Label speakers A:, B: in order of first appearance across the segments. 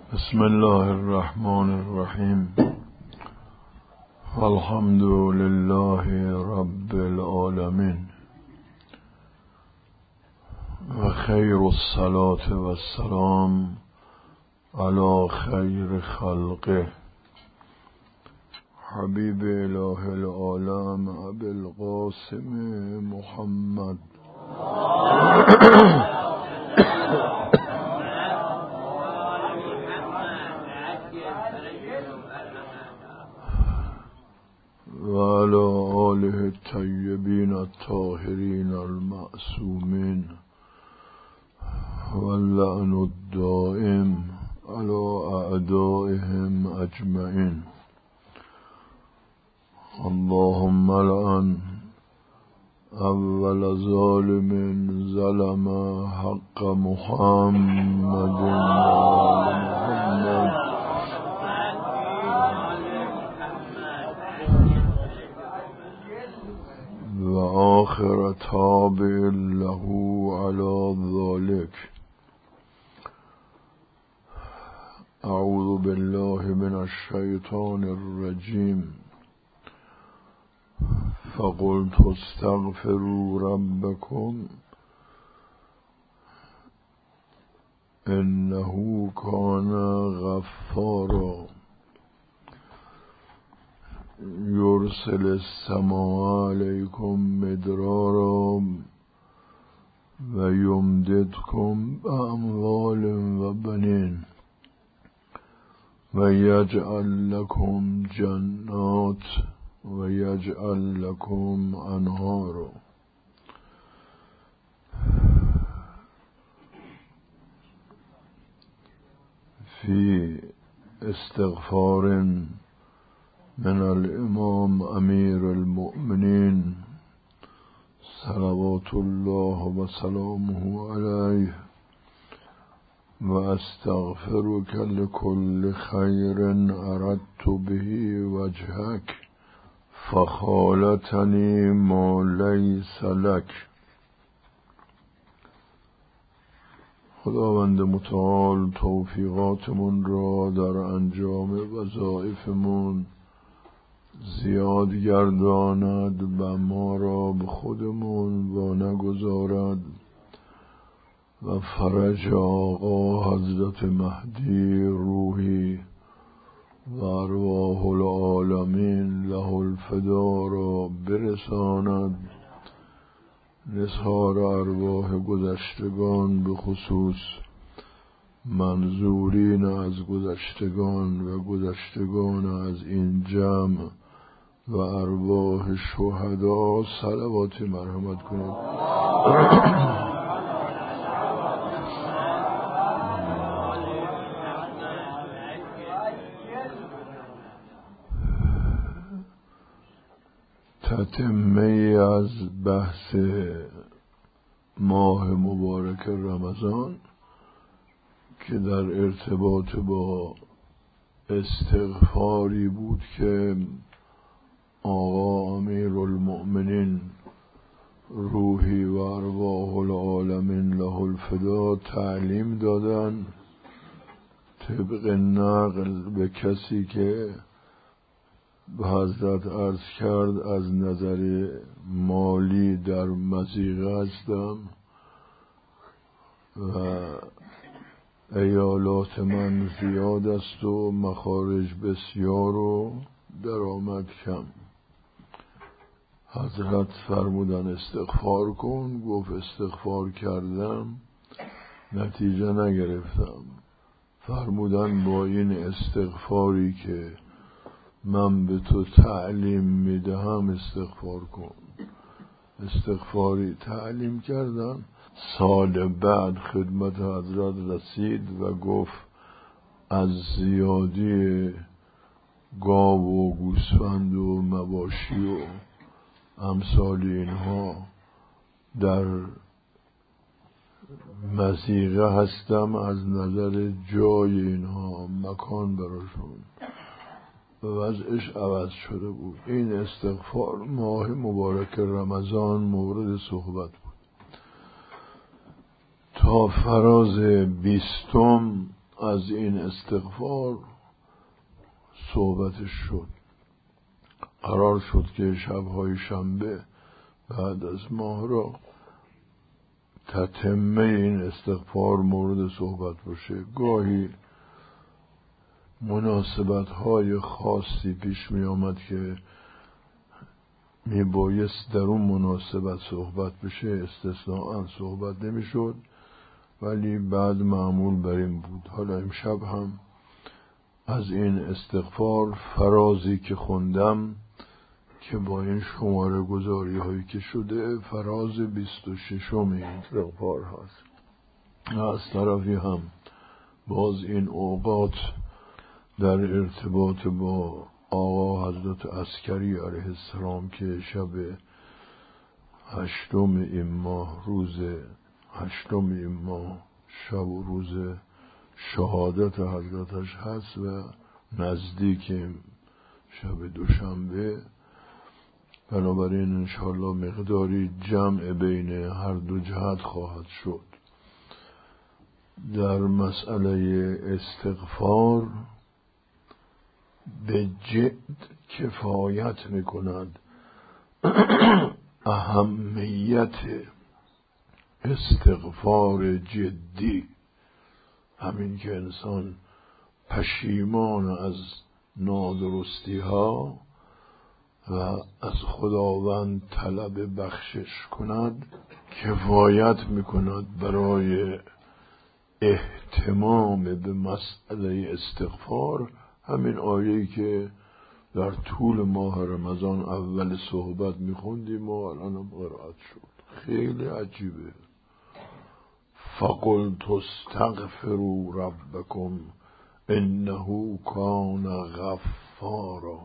A: بسم الله الرحمن الرحیم. الحمد لله رب العالمین و خیر الصلاة و السلام علی خیر خلقه حبیب اله العالم ابی القاسم محمد و علی آله الطیبین الطاهرین المعصومین و اللعن الدائم علی اعدائهم اجمعین. اللهم لعن اول ظالم ظلم حق محمد و آخر تابع له على ذلك. اعوذ بالله من الشیطان الرجیم. فقلت استغفروا ربكم انه كان غفارا يرسل السماء عليكم مدرارا ويمددكم بأموال وبنين ويجعل لكم جنات ويجعل لكم أنهارا. في استغفار من الإمام أمير المؤمنين صلوات الله وسلامه عليه: وأستغفرك لكل خير أردت به وجهك فخالتني ما ليس لك. خداوند متعال توفیقاتمون را در انجام وظایفمون زیاد گرداند و ما را به خودمون وا نگذارد و فرج آقا حضرت مهدی روحی و ارواح العالمین له الفدا را برساند. نثار ارواح گذشتگان به خصوص منظورین از گذشتگان و گذشتگان از این جمع و ارواح شهدا صلوات مرحمت کنید. تتمه از بحث ماه مبارک رمضان که در ارتباط با استغفاری بود که آقا امیرالمؤمنین روحی و ارواح العالمین له الفدا تعلیم دادن طبق نقل به کسی که به حضرت عرض کرد از نظر مالی در مضیقه هستم و ایالات من زیاد است و مخارج بسیار و درآمد کم. حضرت فرمودن استغفار کن. گفت استغفار کردم نتیجه نگرفتم. فرمودن با این استغفاری که من به تو تعلیم میدهم استغفار کن. استغفاری تعلیم کردن. سال بعد خدمت حضرت رسید و گفت از زیادی گاو و گوسفند و مواشی و امثال اینها در مضیقه هستم از نظر جای اینها مکان براشون وضعش عوض شده بود. این استغفار ماه مبارک رمضان مورد صحبت بود. تا فراز 20 از این استغفار صحبتش شد. قرار شد که شب‌های شنبه بعد از ماه را تتمه این استغفار مورد صحبت باشه. گاهی مناسبت‌های خاصی پیش می آمد که می بایست در اون مناسبت صحبت بشه، استثناءً صحبت نمی شد، ولی بعد معمول بر این بود. حالا امشب هم از این استغفار فرازی که خوندم که با این شماره گذاری هایی که شده فراز 26 این استغفار هست. از طرفی هم باز این اوقات در ارتباط با آقا حضرت عسکری علیه السلام که شب 8 این ماه، روز 8 این ماه شب و روز شهادت حضرتش هست و نزدیک شب دوشنبه، بنابراین انشاءالله مقداری جمع بین هر دو جهت خواهد شد. در مسئله استغفار به جد کفایت میکند اهمیت استغفار جدی، همین که انسان پشیمان از نادرستی ها و از خداوند طلب بخشش کند کفایت میکند برای اهتمام به مسئله استغفار. همین آیه‌ای که در طول ماه رمضان اول صحبت میخوندیم و الان قرائت شد، خیلی عجیبه. فقلت استغفروا ربکم انه کان غفارا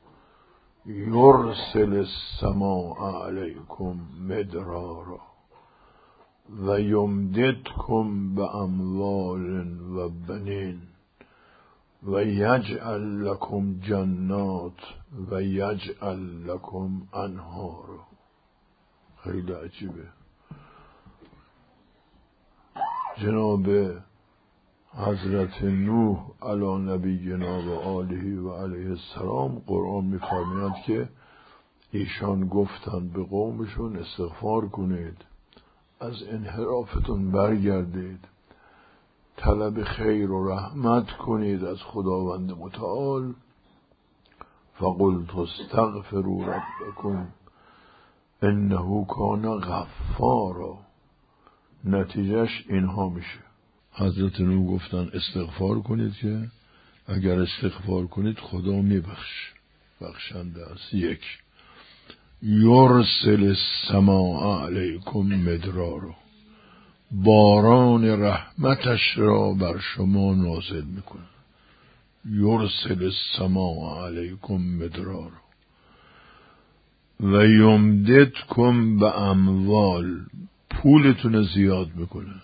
A: یرسل السماء علیکم مدرارا و یمددکم باموال و بنین و یجعل لکم جنات و یجعل لکم انهارا. خیلی عجیبه. جناب حضرت نوح علی نبینا و آله و علیه السلام قرآن می‌فرماید که ایشان گفتند به قومشون استغفار کنید، از انحرافتون برگردید، طلب خیر و رحمت کنید از خداوند متعال. فقلت استغفروا ربکم انه کان غفارا. نتیجهش اینها میشه. حضرت نوح گفتن استغفار کنید که اگر استغفار کنید خدا میبخش، بخشنده است. 1 یرسل السماء علیکم مدرارا، باران رحمتش را بر شما نازل میکنه. یرسل السماء علیکم مدرارا و یمددکم به اموال، پولتون زیاد میکنه،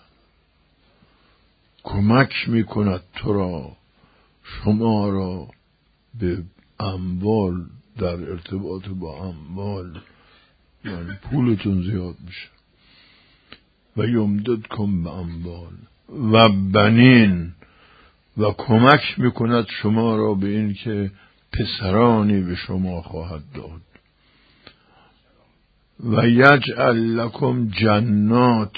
A: کمک میکند تو را، شما را به اموال، در ارتباط با اموال یعنی پولتون زیاد میشه. و یمددکم به اموال و بنین، و کمک میکند شما را به این که پسرانی به شما خواهد داد. و یجعل لکم جنات،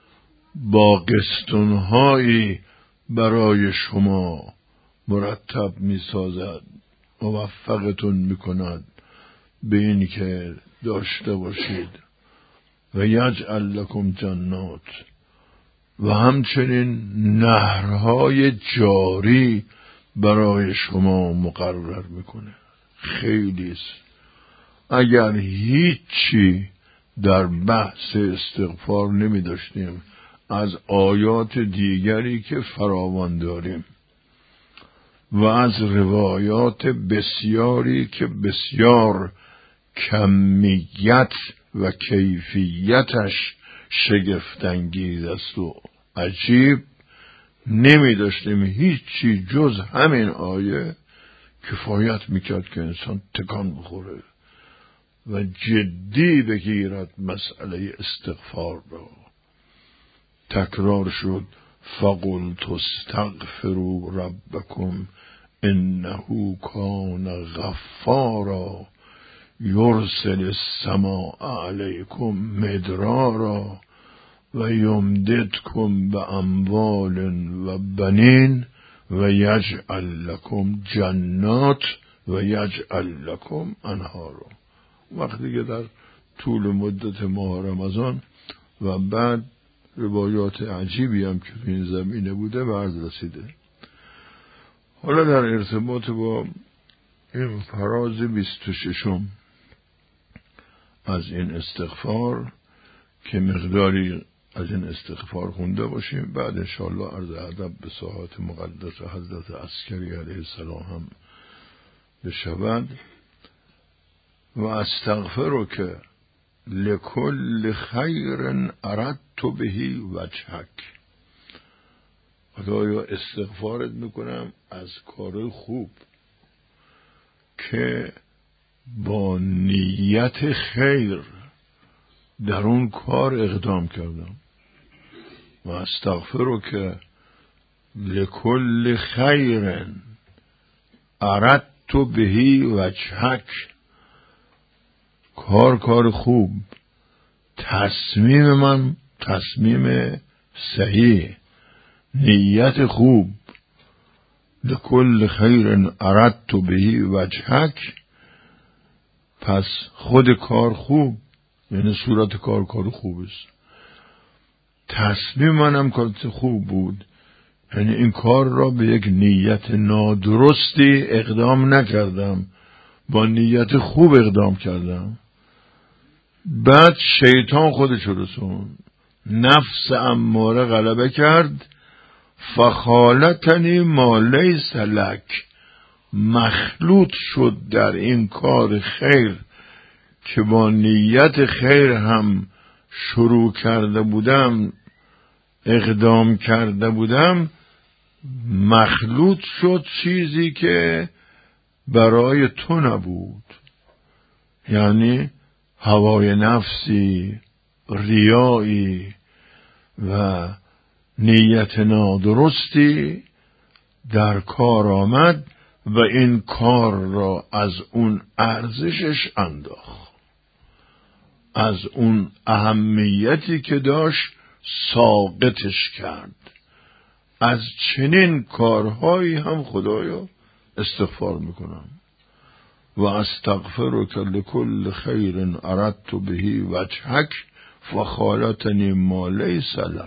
A: باغستان‌هایی برای شما مرتب میسازد، موفقتون میکند به این که داشته باشید. و یجعل لکم جنات، و همچنین نهرهای جاری برای شما مقرر میکنه. خیلی است. اگر هیچی در بحث استغفار نمی داشتیم از آیات دیگری که فراوان داریم و از روایات بسیاری که بسیار کمیت و کیفیتش شگفت‌انگیز است و عجیب، نمی داشتیم هیچی جز همین آیه کفایت میکرد که انسان تکان بخوره و جدی بگیرد مسئله استغفار را. تکرار شد فقلت استغفروا ربکم انه کان غفارا یرسل السماء علیکم مدرارا و یمددکم باموال و بنین و یجعل لکم جنات و یجعل لکم انهارا. وقتی که در طول مدت ماه رمضان و بعد روایات عجیبی هم که تو این زمینه بوده به عرض رسیده. حالا در ارتباط با این فراز 26 از این استغفار که مقداری از این استغفار خونده باشیم، بعد انشاءالله عرض ادب به ساحات مقدس حضرت عسکری علیه السلام هم بشود. و استغفرک لکل خیر اردت به وجهک. خدایا استغفارت میکنم از کار خوب که با نیت خیر در اون کار اقدام کردم. و استغفرک لکل خیر اردت به وجهک. کار خوب، تصمیم من تصمیم صحیح، نیت خوب. لکل خیر اردت به وجهک، پس خود کار خوب یعنی صورت کار خوب است. تصمیم منم کار خوب بود یعنی این کار را به یک نیت نادرستی اقدام نکردم، با نیت خوب اقدام کردم. بعد شیطان خودش رسون، نفس اماره غلبه کرد. فخالتنی ما لیس لک، مخلوط شد در این کار خیر که با نیت خیر هم شروع کرده بودم، اقدام کرده بودم، مخلوط شد چیزی که برای تو نبود. یعنی هوای نفسی، ریایی و نیت نادرستی در کار آمد و این کار را از اون ارزشش انداخت، از اون اهمیتی که داشت ساقطش کرد. از چنین کارهایی هم خدایا استغفار میکنم. و استغفرک لکل خیر اردت به وجهک فخالتنی ما لیس لک.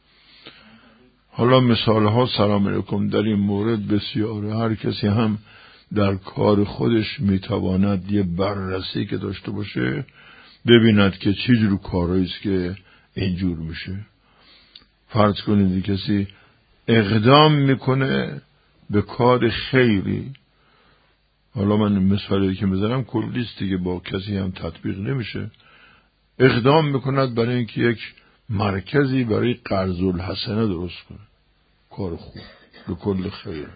A: حالا مثال ها سلام علیکم در این مورد بسیاره. هر کسی هم در کار خودش میتواند یه بررسی که داشته باشه ببیند که چی جور کارهایی است که اینجور میشه. فرض کنید کسی اقدام میکنه به کار خیری، حالا من مثالی که میذارم کلیست دیگه، با کسی هم تطبیق نمیشه. اقدام میکند برای اینکه یک مرکزی برای قرض الحسنه درست کنه، کار خوب به کل خیر.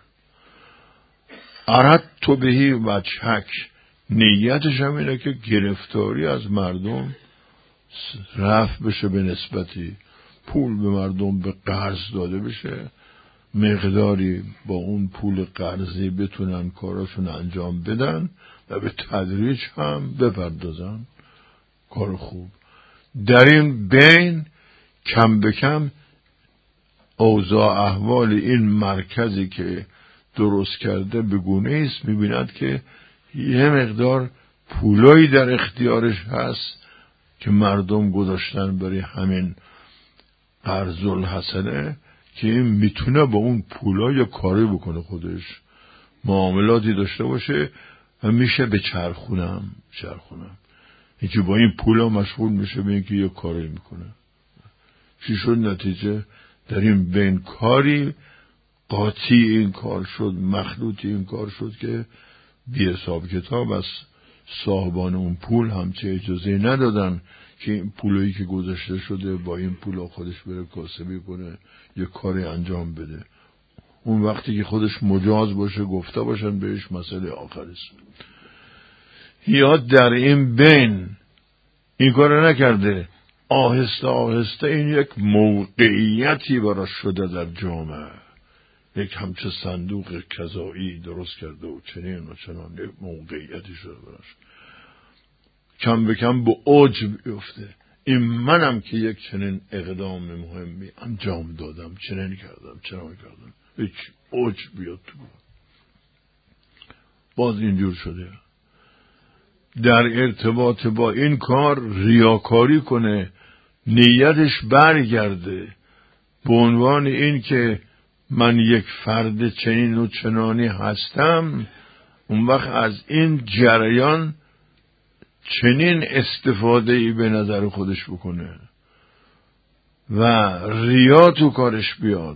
A: اردت به وجهک، نیتش هم اینه که گرفتاری از مردم رفع بشه، به نسبتی پول به مردم به قرض داده بشه، مقداری با اون پول قرضی بتونن کاراشون انجام بدن و به تدریج هم بپردازن. کار خوب. در این بین کم به کم اوضاع احوال این مرکزی که درست کرده به گونه است میبیند که یه مقدار پولایی در اختیارش هست که مردم گذاشتن برای همین قرض الحسنه که این میتونه با اون پولا یا کاری بکنه، خودش معاملاتی داشته باشه و میشه به چرخونم اینکه با این پولا مشغول میشه به اینکه یه کاری میکنه. چی شد نتیجه؟ در این بین کاری قاطی این کار شد، مخلوطی این کار شد که بی حساب کتاب از صاحبان اون پول هم چه اجازه ندادن که این پولایی که گذاشته شده با این پولا خودش بره کاسبی کنه، یه کاری انجام بده. اون وقتی که خودش مجاز باشه گفته باشن بهش مسئله آخرست. یا در این بین این کار نکرده، آهسته آهسته این یک موقعیتی براش شده در جامعه، یک همچه صندوق کذایی درست کرده و چنین و چنان، یک موقعیتی شده براش، کم به کم به اوج بیفته. این منم که یک چنین اقدام مهمی انجام دادم، چنین کردم، یک اوج بیاد تو. باز اینجور شده در ارتباط با این کار ریاکاری کنه، نیتش برگرده به عنوان این که من یک فرد چنین و چنانی هستم. اون وقت از این جریان چنین استفاده ای به نظر خودش بکنه و ریا تو کارش بیاد،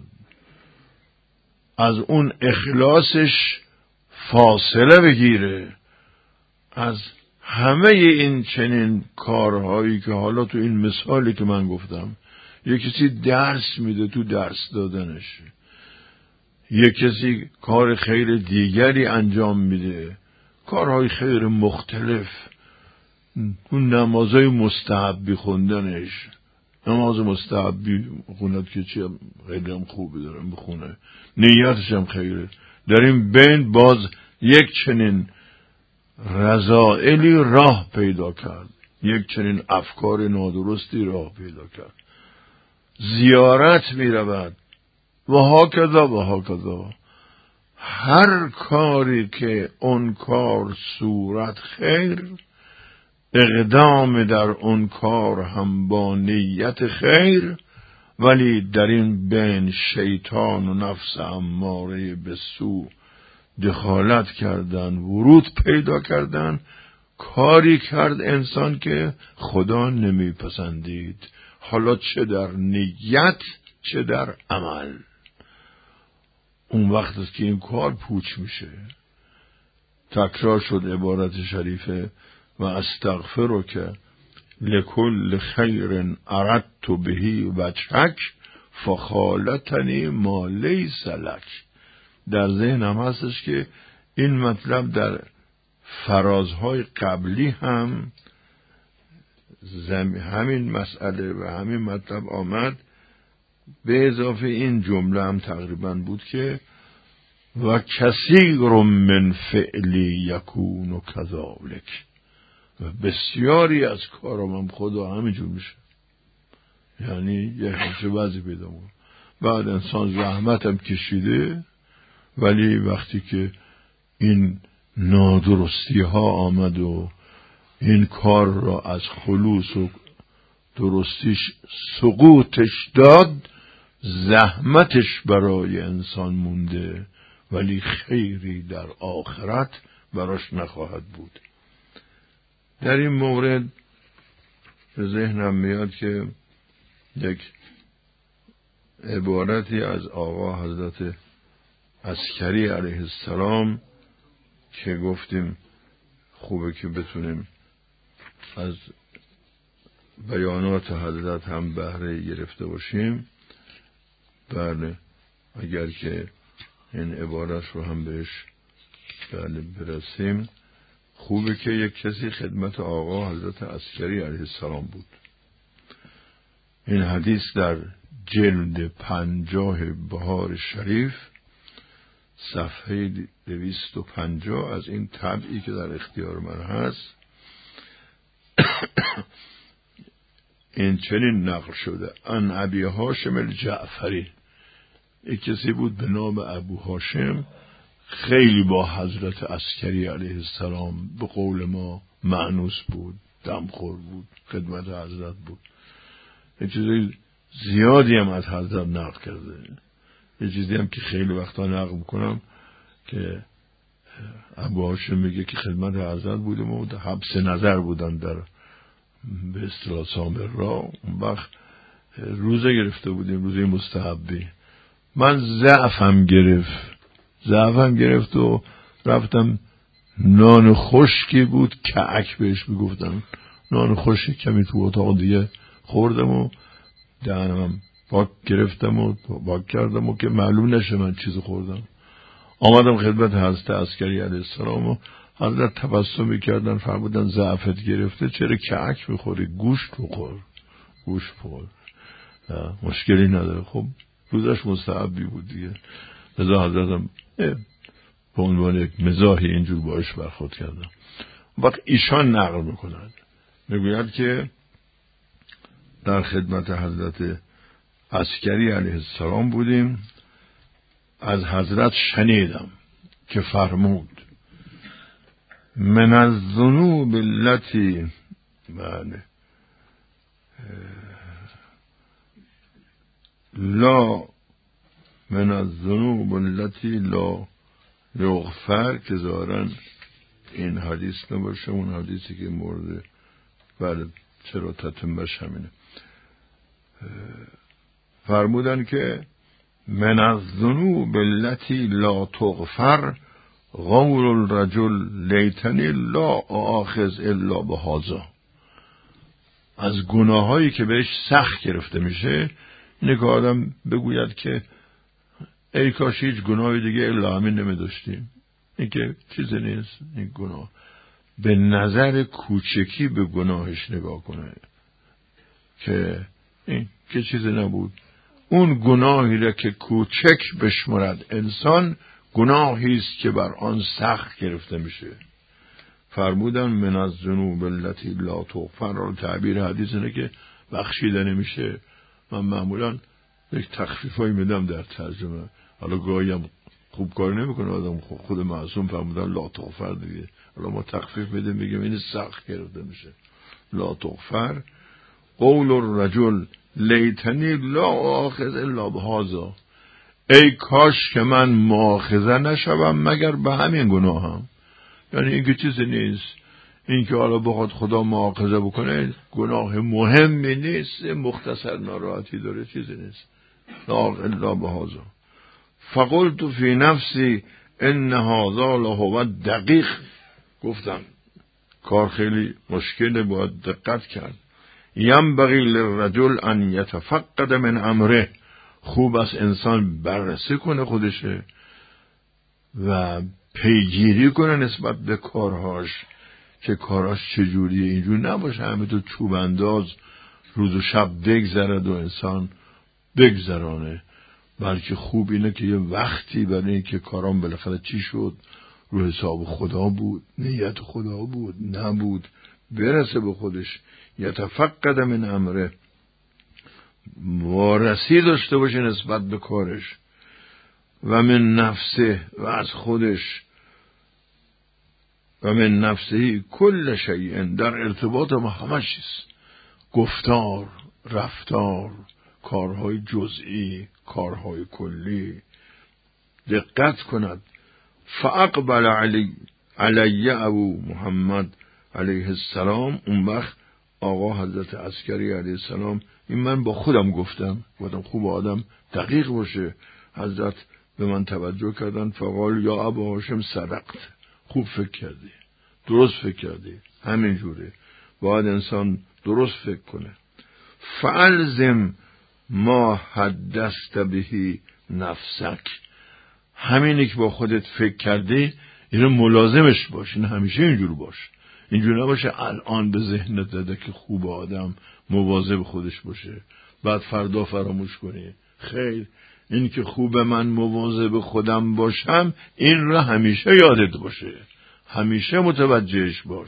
A: از اون اخلاصش فاصله بگیره، از همه این چنین کارهایی که حالا تو این مثالی که من گفتم، یک کسی درس میده تو درس دادنش، یک کسی کار خیر دیگری انجام میده، کارهای خیر مختلف، اون نمازهای مستحبی خوندنش، نماز مستحبی خوند که چی خیلی هم خوبی دارم بخونه، نیتش هم خیره، در این بین باز یک چنین رذائلی راه پیدا کرد، یک چنین افکار نادرستی راه پیدا کرد، زیارت می رود و هاکذا. هر کاری که اون کار صورت خیر، اقدام در اون کار هم با نیت خیر، ولی در این بین شیطان و نفس اماره به سو دخالت کردن، ورود پیدا کردن، کاری کرد انسان که خدا نمیپسندید، حالا چه در نیت چه در عمل. اون وقت است که این کار پوچ میشه. تکرار شد عبارت شریفه و استغفرک لکل خیر اردت بهی وجهک فخالتنی ما لیس لک. در ذهنم هستش که این مطلب در فرازهای قبلی هم همین مسئله و همین مطلب آمد، به اضافه این جمله هم تقریبا بود که و کثیر من فعلی یکون و کذالک، و بسیاری از کارم خدا همینجور میشه، یعنی یک همچه وضعی پیدا بود. بعد انسان زحمت هم کشیده، ولی وقتی که این نادرستی ها آمد و این کار را از خلوص و درستیش سقوطش داد، زحمتش برای انسان مونده ولی خیری در آخرت براش نخواهد بود. در این مورد به ذهنم میاد که یک عبارتی از آقا حضرت عسکری علیه السلام که گفتیم خوبه که بتونیم از بیانات حضرت هم بهره گرفته باشیم. بله، اگر که این عبارت رو هم بهش برسیم، خوبه که یک کسی خدمت آقا حضرت عسکری علیه السلام بود. این حدیث در جلد 50 بهار شریف صفحه 250 از این طبعی که در اختیار من هست این چنین نقل شده: ان ابی هاشم الجعفری، یک کسی بود به نام ابو هاشم، خیلی با حضرت عسکری علیه السلام به قول ما مأنوس بود، دمخور بود، خدمت حضرت بود، یه چیزی زیادی هم از حضرت نقل کرده. یه چیزی هم که خیلی وقتا نقل میکنم که ابو هاشم میگه که خدمت حضرت بودم و حبس نظر بودن در به اصطلاح سامر را، اون وقت روزه گرفته بودیم، روزه مستحبی. من ضعفم گرفت و رفتم نان خشکی بود کعک بهش میگفتن، نان خشک کمی تو اتاق دیگه خوردم و دهنم پاک گرفتم و پاک کردم و که معلوم نشه من چیز خوردم. آمدم خدمت حضرت عسکری علیه السلام و حضرت تبسم میکردن، فرمودن ضعفت گرفته، چرا کعک میخوری؟ گوشت بخور، گوشت بخور، مشکلی نداره. خب روزش مستحبی بود دیگه، لذا حضرتم به عنوان یک مزاحی اینجور باش برخورد کردم. وقت ایشان نقل میکنند، میگوید که در خدمت حضرت عسکری علیه السلام بودیم، از حضرت شنیدم که فرمود من الذنوب التي لا من الذنوب التي لا یغفر، که ظاهرا این حدیث نباشه، اون حدیثی که مورد بله چرا تتمش همینه. فرمودن که من الذنوب التي لا تغفر قول الرجل لیتنی لا آخذ الا بهذا. از گناهایی که بهش سخت گرفته میشه اینه که آدم بگوید که ای کاش هیچ گناهی دیگه الا همین نمیداشتیم. این که چیزی نیست، این گناه به نظر کوچکی به گناهش نگاه کنه که این که چیزی نبود. اون گناهی را که کوچک بشمرد انسان، گناهی است که بر آن سخت گرفته میشه. فرمودن من الذنوب التي لا تغفر، را تعبیر حدیث اینه که بخشیده نمیشه. من معمولا یک تخفیفایی میدم در ترجمه، حالا گاهی هم خوب کار نمیکنه آدم، خود معصوم فرمودن لا تغفر دیگه، حالا ما تخفیف میدیم میگیم این سخت گرفته میشه. لا تغفر قول الرجل لیتنی لا آخذ الا بهذا، ای کاش که من مؤاخذه نشوم مگر به همین گناهم. یعنی این که چیزی نیست، این که حالا بخواد خدا مؤاخذه بکنه گناه مهمی نیست، مختصر ناراحتی داره، چیزی نیست. لا الا بهذا. فقلت فی نفسی ان هذا لهو دقیق، گفتم کار خیلی مشکله، باید دقت کرد. ینبغی للرجل ان یتفقد من امره، خوب است انسان بررسی کنه خودشه و پیگیری کنه نسبت به کارهاش که کاراش چجوریه. اینجور نباشه همینطور چوب انداز روز و شب بگذرد و انسان بگذرانه، بلکه خوب اینه که یه وقتی برای اینکه کارام بالاخره چی شد رو حساب خدا بود، نیت خدا بود نبود، برسه به خودش، یتفقد من امره، وارسی داشته باشه نسبت به کارش، و من نفسه، و از خودش، و من نفسه کل شیء، در ارتباط ما همه چیز، گفتار، رفتار، کارهای جزئی، کارهای کلی دقت کند. فاقبل علی ابو محمد علیه السلام، اون وقت آقا حضرت عسکری علیه السلام، این من با خودم گفتم خوب آدم دقیق باشه، حضرت به من توجه کردن. فقال یا ابا هاشم صدقت، خوب فکر کردی، درست فکر کردی، همین جوره باید انسان درست فکر کنه. فالزم ما حدثت بهی نفسک، همینی که با خودت فکر کردی اینو ملازمش باش، این همیشه اینجور باش، اینجور نباشه الان به ذهنت داده که خوب آدم مواظب خودش باشه بعد فردا فراموش کنی. خیر، این که خوب من مواظب خودم باشم این را همیشه یادت باشه، همیشه متوجهش باش،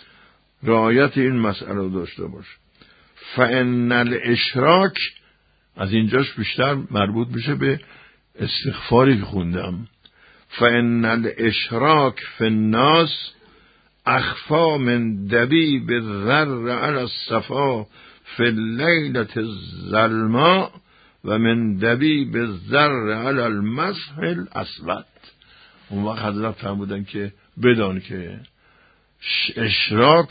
A: رعایت این مسئله داشته باش. فان الاشراک، از اینجاش بیشتر مربوط میشه به استغفاری که خوندم. فان الاشراک فی الناس اخفا من دبیب الذر علی الصفا فی اللیلة الظلماء و من دبیب الذر علی المسح الاسود. اون وقت حضرت فرمودن که بدان که اشراک،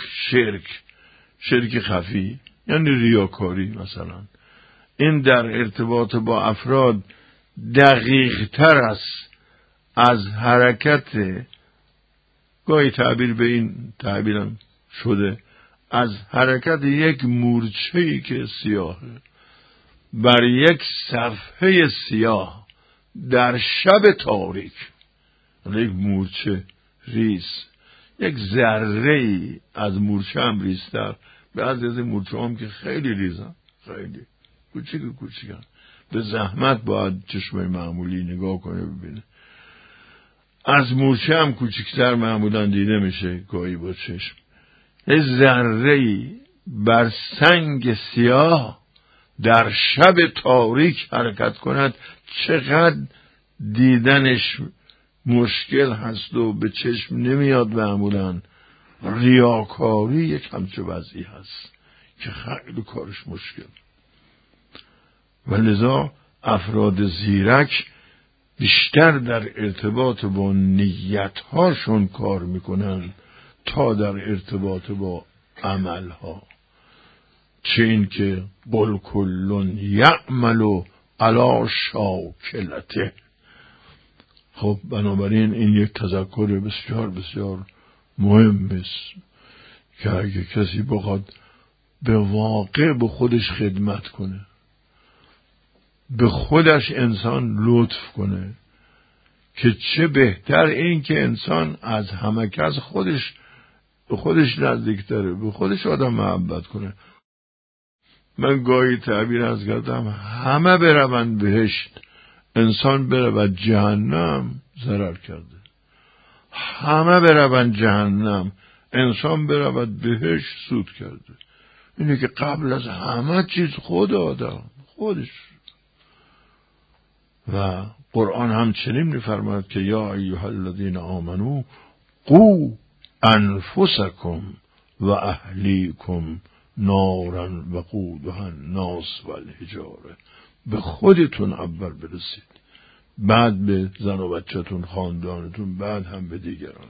A: شرک خفی یعنی ریاکاری مثلا، این در ارتباط با افراد دقیق تر است از حرکت، گاهی تعبیر به این تعبیرم شده، از حرکت یک مورچه‌ای که سیاهه بر یک صفحه سیاه در شب تاریک. یک مورچه ریز، یک ذره‌ای از مورچه هم ریزتر، بعضی از این مورچه هم که خیلی ریزن خیلی کوچیکن. به زحمت باید چشم معمولی نگاه کنه ببینه. از مورچه هم کوچکتر معمولا دیده میشه گاهی با چشم. یه ذره‌ای بر سنگ سیاه در شب تاریک حرکت کند چقدر دیدنش مشکل هست و به چشم نمیاد. معمولا ریاکاری یک همچه وضعی هست که خیلی کارش مشکل و لذا افراد زیرک بیشتر در ارتباط با نیت‌هاشون کار میکنن تا در ارتباط با عملها. چه این که قل کل یعمل علی شاکلته. خب بنابراین این یک تذکر بسیار بسیار مهم است که اگه کسی بخواد به واقع به خودش خدمت کنه، به خودش انسان لطف کنه، که چه بهتر این که انسان از همه کس به خودش نزدیکتره، به خودش آدم محبت کنه. من گاهی تعبیر از کردم همه برون بهشت انسان برود جهنم ضرر کرده، همه برون جهنم انسان برود بهشت سود کرده. اینه که قبل از همه چیز خود آدم خودش. و قرآن هم چنین می‌فرماید که یا ایها الذین آمنو قوا انفسکم و اهلیکم نارا وقودها الناس والحجاره. به خودتون اول برسید، بعد به زن و بچه‌تون، خاندانتون، بعد هم به دیگران.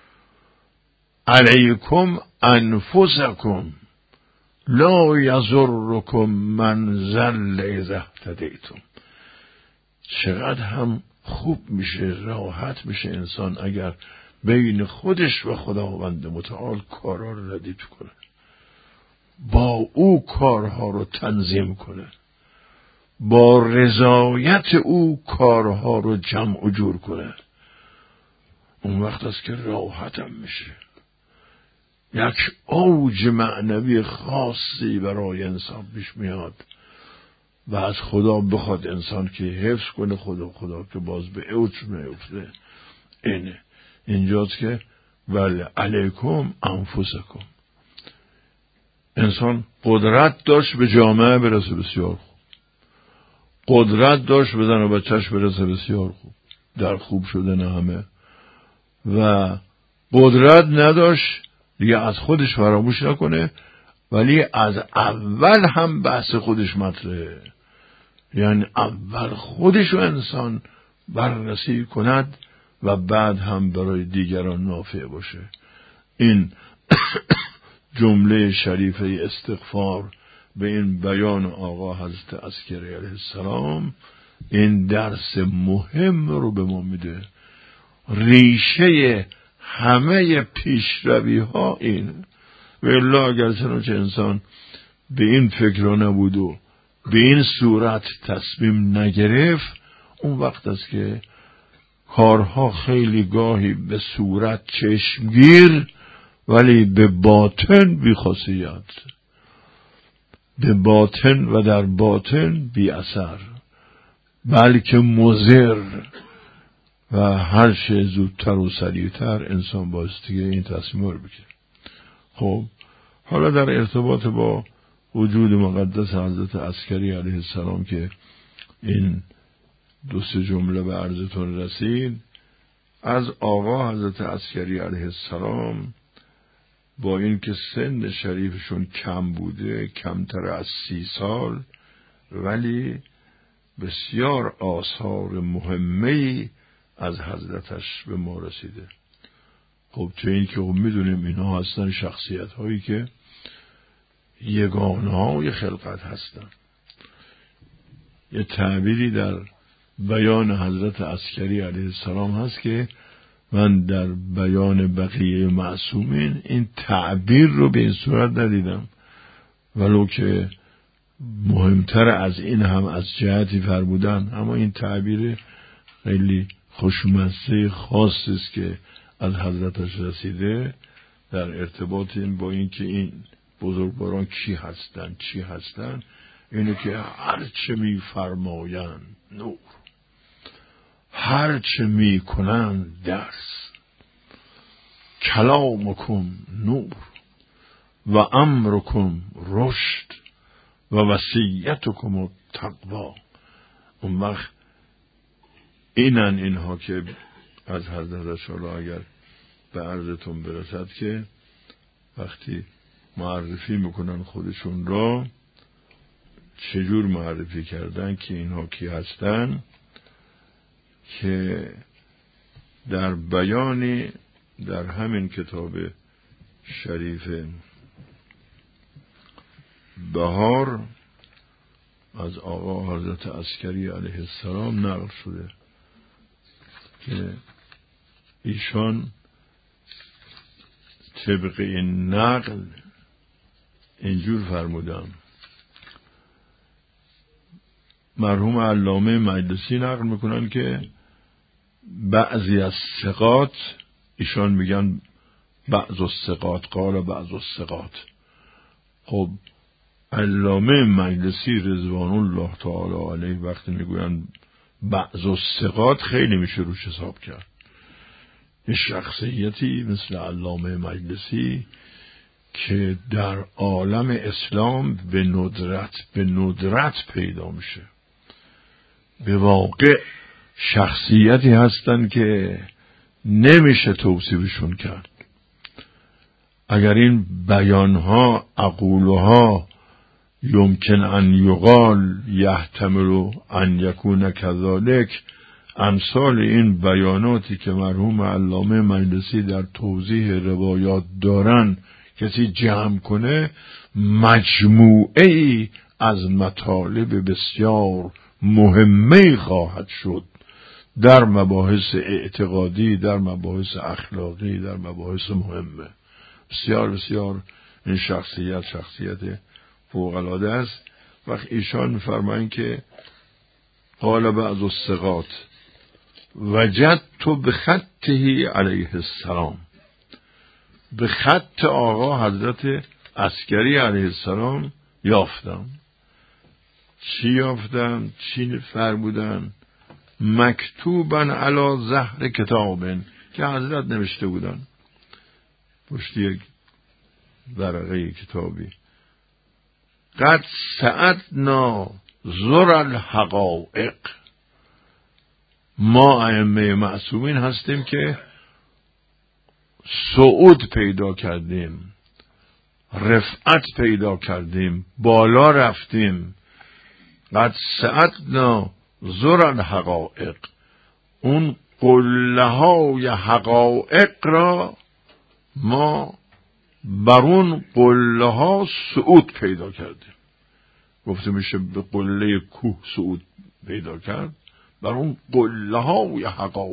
A: علیکم انفسکم لا یضرکم من ضل اذا اهتدیتم. چقدر هم خوب میشه، راحت میشه انسان اگر بین خودش و خداوند متعال کارها رو ردیف کنه، با او کارها رو تنظیم کنه، با رضایت او کارها رو جمع و جور کنه. اون وقت است که راحت هم میشه. یک اوج معنوی خاصی برای انسان پیش میاد و از خدا بخواد انسان که حفظ کنه خدا که باز به اوج میفته. اینجاست که ولی علیکم انفسکم. انسان قدرت داشت به جامعه برسه بسیار خوب، قدرت داشت به زن و بچهش برسه بسیار خوب، در خوب شدن همه، و قدرت نداشت دیگه از خودش فراموش نکنه، ولی از اول هم بحث خودش مطرحه. یعنی اول خودشو انسان بررسی کند و بعد هم برای دیگران نافع باشه. این جمله شریفه استغفار به این بیان آقا حضرت عسکری علیه السلام این درس مهم رو به ما میده. ریشه همه پیشروی ها این. و الا اگر چنانچه انسان به این فکر نبود و به این صورت تصمیم نگرفت، اون وقت است که کارها خیلی گاهی به صورت چشمگیر ولی به باطن بی خاصیت، به باطن و در باطن بی اثر، بلکه مضر. و هر چه زودتر و سریعتر انسان بایستی این تصمیم رو بگیره. خب حالا در ارتباط با وجود مقدس حضرت عسکری علیه السلام که این 2-3 جمله به عرضتون رسید، از آقا حضرت عسکری علیه السلام با این که سن شریفشون کم بوده، کمتر از 30 سال، ولی بسیار آثار مهمی از حضرتش به ما رسیده. خب چه این که میدونیم اینا هستن شخصیت هایی که یگانه های خلقت هستن. یه تعبیری در بیان حضرت عسکری علیه السلام هست که من در بیان بقیه معصومین این تعبیر رو به این صورت ندیدم، ولو که مهمتر از این هم از جهتی فرمودن، اما این تعبیر خیلی خوشمزه خاص است که از حضرتش رسیده در ارتباط با این که این بزرگواران چی هستن. اینه که هرچه میفرمایند نور، هرچه میکنند درس، کلامکم نور و امرکم رشد و وصیتکم تقوا. اون وقت اینها که از حضرت شالا اگر به عرضتون برسد که وقتی معرفی میکنن خودشون را چجور معرفی کردن که اینها کی هستن، که در بیانی در همین کتاب شریف بهار از آقا حضرت عسکری علیه السلام نقل شده که ایشان طبق این نقل اینجور فرمودن. مرحوم علامه مجلسی نقل میکنن که بعضی از ثقات، ایشان میگن بعض الثقات قال بعض الثقات. خب علامه مجلسی رضوان الله تعالی علیه وقتی میگوین بعض الثقات خیلی میشه روش حساب کرد. یه شخصیتی مثل علامه مجلسی که در عالم اسلام به ندرت پیدا میشه، به واقع شخصیتی هستن که نمیشه توصیفشون کرد. اگر این بیانها اقولها یمکن ان یقال یحتمل ان یکون کذالک، امثال این بیاناتی که مرحوم علامه مجلسی در توضیح روایات دارن کسی جمع کنه، مجموعه ای از مطالب بسیار مهمه خواهد شد در مباحث اعتقادی، در مباحث اخلاقی، در مباحث مهمه. بسیار بسیار این شخصیت فوق العاده است. وقت ایشان می‌فرمایند که قال بعض الثقات وجدت بخطه علیه السلام، به خط آقا حضرت عسکری علیه السلام یافتم. چی یافتم؟ چی فرمودن؟ مکتوبا علی ظهر کتابن، که حضرت نوشته بودن پشت یک ورقه کتابی، قد سعدنا زر الحقائق، ما ائمه معصومین هستیم که صعود پیدا کردیم، رفعت پیدا کردیم، بالا رفتیم. قد سعدنا زر الحقائق، اون قله های حقائق را ما بر اون قله ها صعود پیدا کردیم. گفته میشه به قله کوه صعود پیدا کرد، بر اون قله های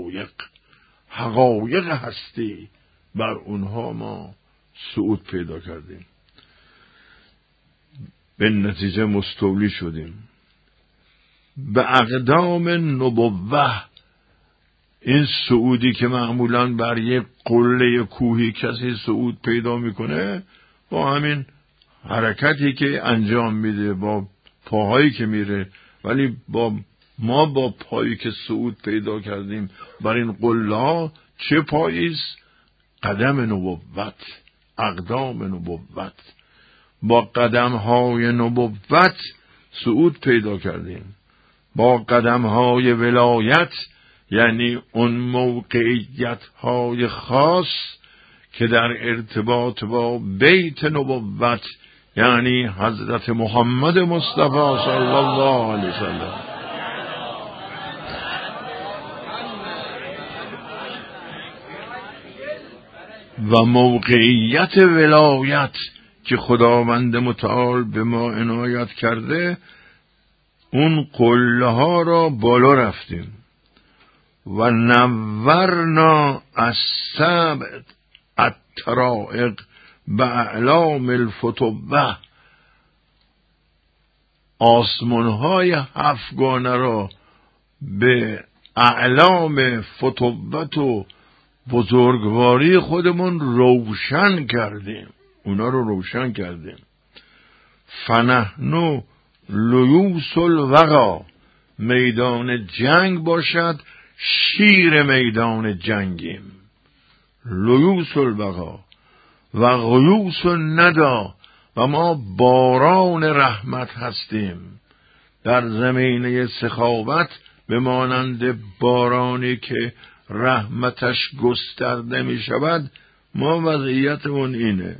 A: حقایق هستی، بر اونها ما صعود پیدا کردیم، به نتیجه مستولی شدیم. به اقدام نبوه، این صعودی که معمولاً بر یک قله کوهی کسی صعود پیدا میکنه، با همین حرکتی که انجام میده، با پاهایی که میره، ولی ما با پایی که صعود پیدا کردیم بر این قله ها، چه پاییست؟ قدم نبوت، اقدام نبوت. با قدم های نبوت صعود پیدا کردیم، با قدم های ولایت، یعنی اون موقعیت های خاص که در ارتباط با بیت نبوت، یعنی حضرت محمد مصطفی صلی الله علیه وسلم، و موقعیت ولایت که خداوند متعال به ما عنایت کرده، اون قله ها را بالا رفتیم. و نورنا السبع الطرائق باعلام الفتوه، آسمان‌های هفتگانه را به اعلام فتوت و بزرگواری خودمون روشن کردیم، اونا رو روشن کردیم. فنحنو لیوس الوغا، میدان جنگ باشد، شیر میدان جنگیم. لیوس الوغا و غیوس الندى، و ما باران رحمت هستیم. در زمینه سخاوت بمانند بارانی که رحمتش گسترده می شود، ما وضعیتمون اینه.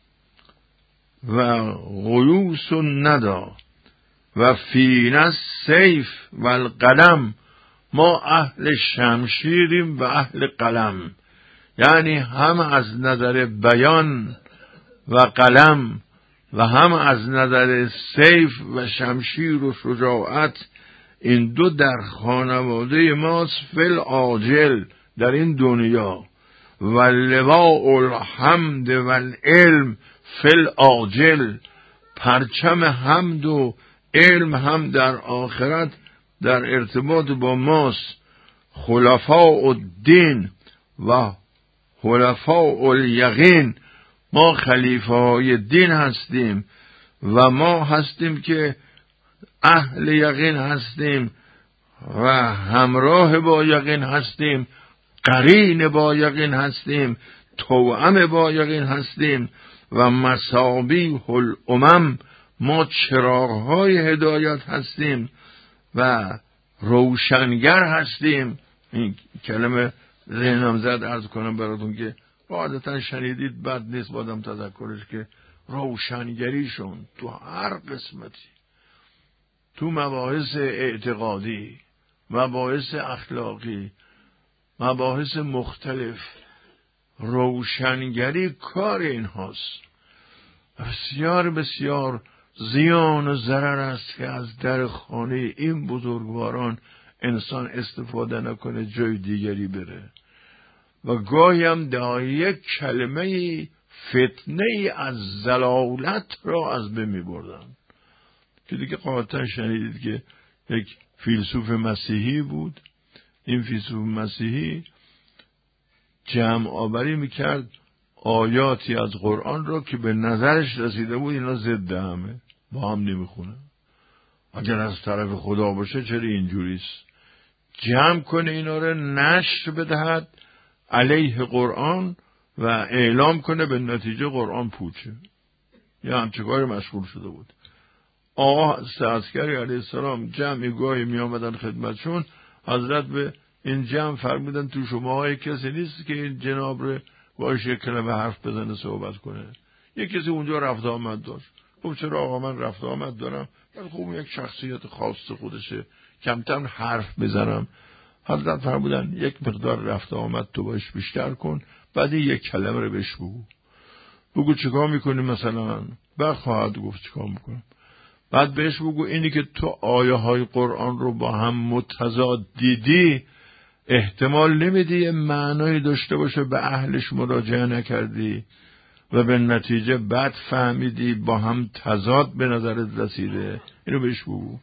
A: و غیوس الندى و فینا السیف و القلم، ما اهل شمشیریم و اهل قلم. یعنی هم از نظر بیان و قلم و هم از نظر سیف و شمشیر و شجاعت، این دو در خانواده ماست فل عاجل، در این دنیا، و لواء الحمد و العلم فل عاجل، پرچم حمد و علم هم در آخرت در ارتباط با ماست. خلفاء الدین و خلفاء الیقین، ما خلیفه های دین هستیم و ما هستیم که اهل یقین هستیم و همراه با یقین هستیم، قرین با یقین هستیم، توأم با یقین هستیم و مصابیح الامم، ما چراغ‌های هدایت هستیم و روشنگر هستیم. این کلمه ذهنم زد عرض کنم براتون که عادتا شنیدید، بد نیست بادم تذکرش، که روشنگریشون تو هر قسمتی، تو مباحث اعتقادی، مباحث اخلاقی، مباحث مختلف، روشنگری کار این هاست. بسیار بسیار زیان و ضرر است که از در خانه این بزرگواران انسان استفاده نکنه، جای دیگری بره و گاهی هم در یک کلمه فتنه از ضلالت را از بین می‌بردن. که دیگه قاطعا شنیدید که یک فیلسوف مسیحی بود. این فیلسوف مسیحی جمع آوری میکرد آیاتی از قرآن را که به نظرش رسیده بود اینا ضد همه، با هم نمیخونه. اگر از طرف خدا باشه چرا اینجوریست؟ جمع کنه اینا را، نشر بدهد علیه قرآن و اعلام کنه به نتیجه قرآن پوچه. یا همچه کاری مشغول شده بود. آقا عسکری علیه السلام جمعی گاهی می آمدن خدمتشون، حضرت به این جمع فرمودن تو شماهای کسی نیست که این جناب رو باشه یک کلمه حرف بزنه صحبت کنه. یک کسی اونجا رفت آمد داشت. خب چرا آقا من رفت آمد دارم، ولی خب یک شخصیت خاص خودشه، کمتر حرف بزنم. حضرت فرمودن یک مقدار رفت آمد تو باش بیشتر کن، بعد یک کلمه رو بهش بگو چیکار میکنی مثلا، بعد خواهد گفت چیکار میکنم. بعد بهش بگو اینی که تو آیه های قرآن رو با هم متضاد دیدی، احتمال نمیدی یه معنایی داشته باشه، به اهلش مراجعه نکردی و به نتیجه بعد فهمیدی با هم تضاد به نظرت رسیده. اینو بهش بگو.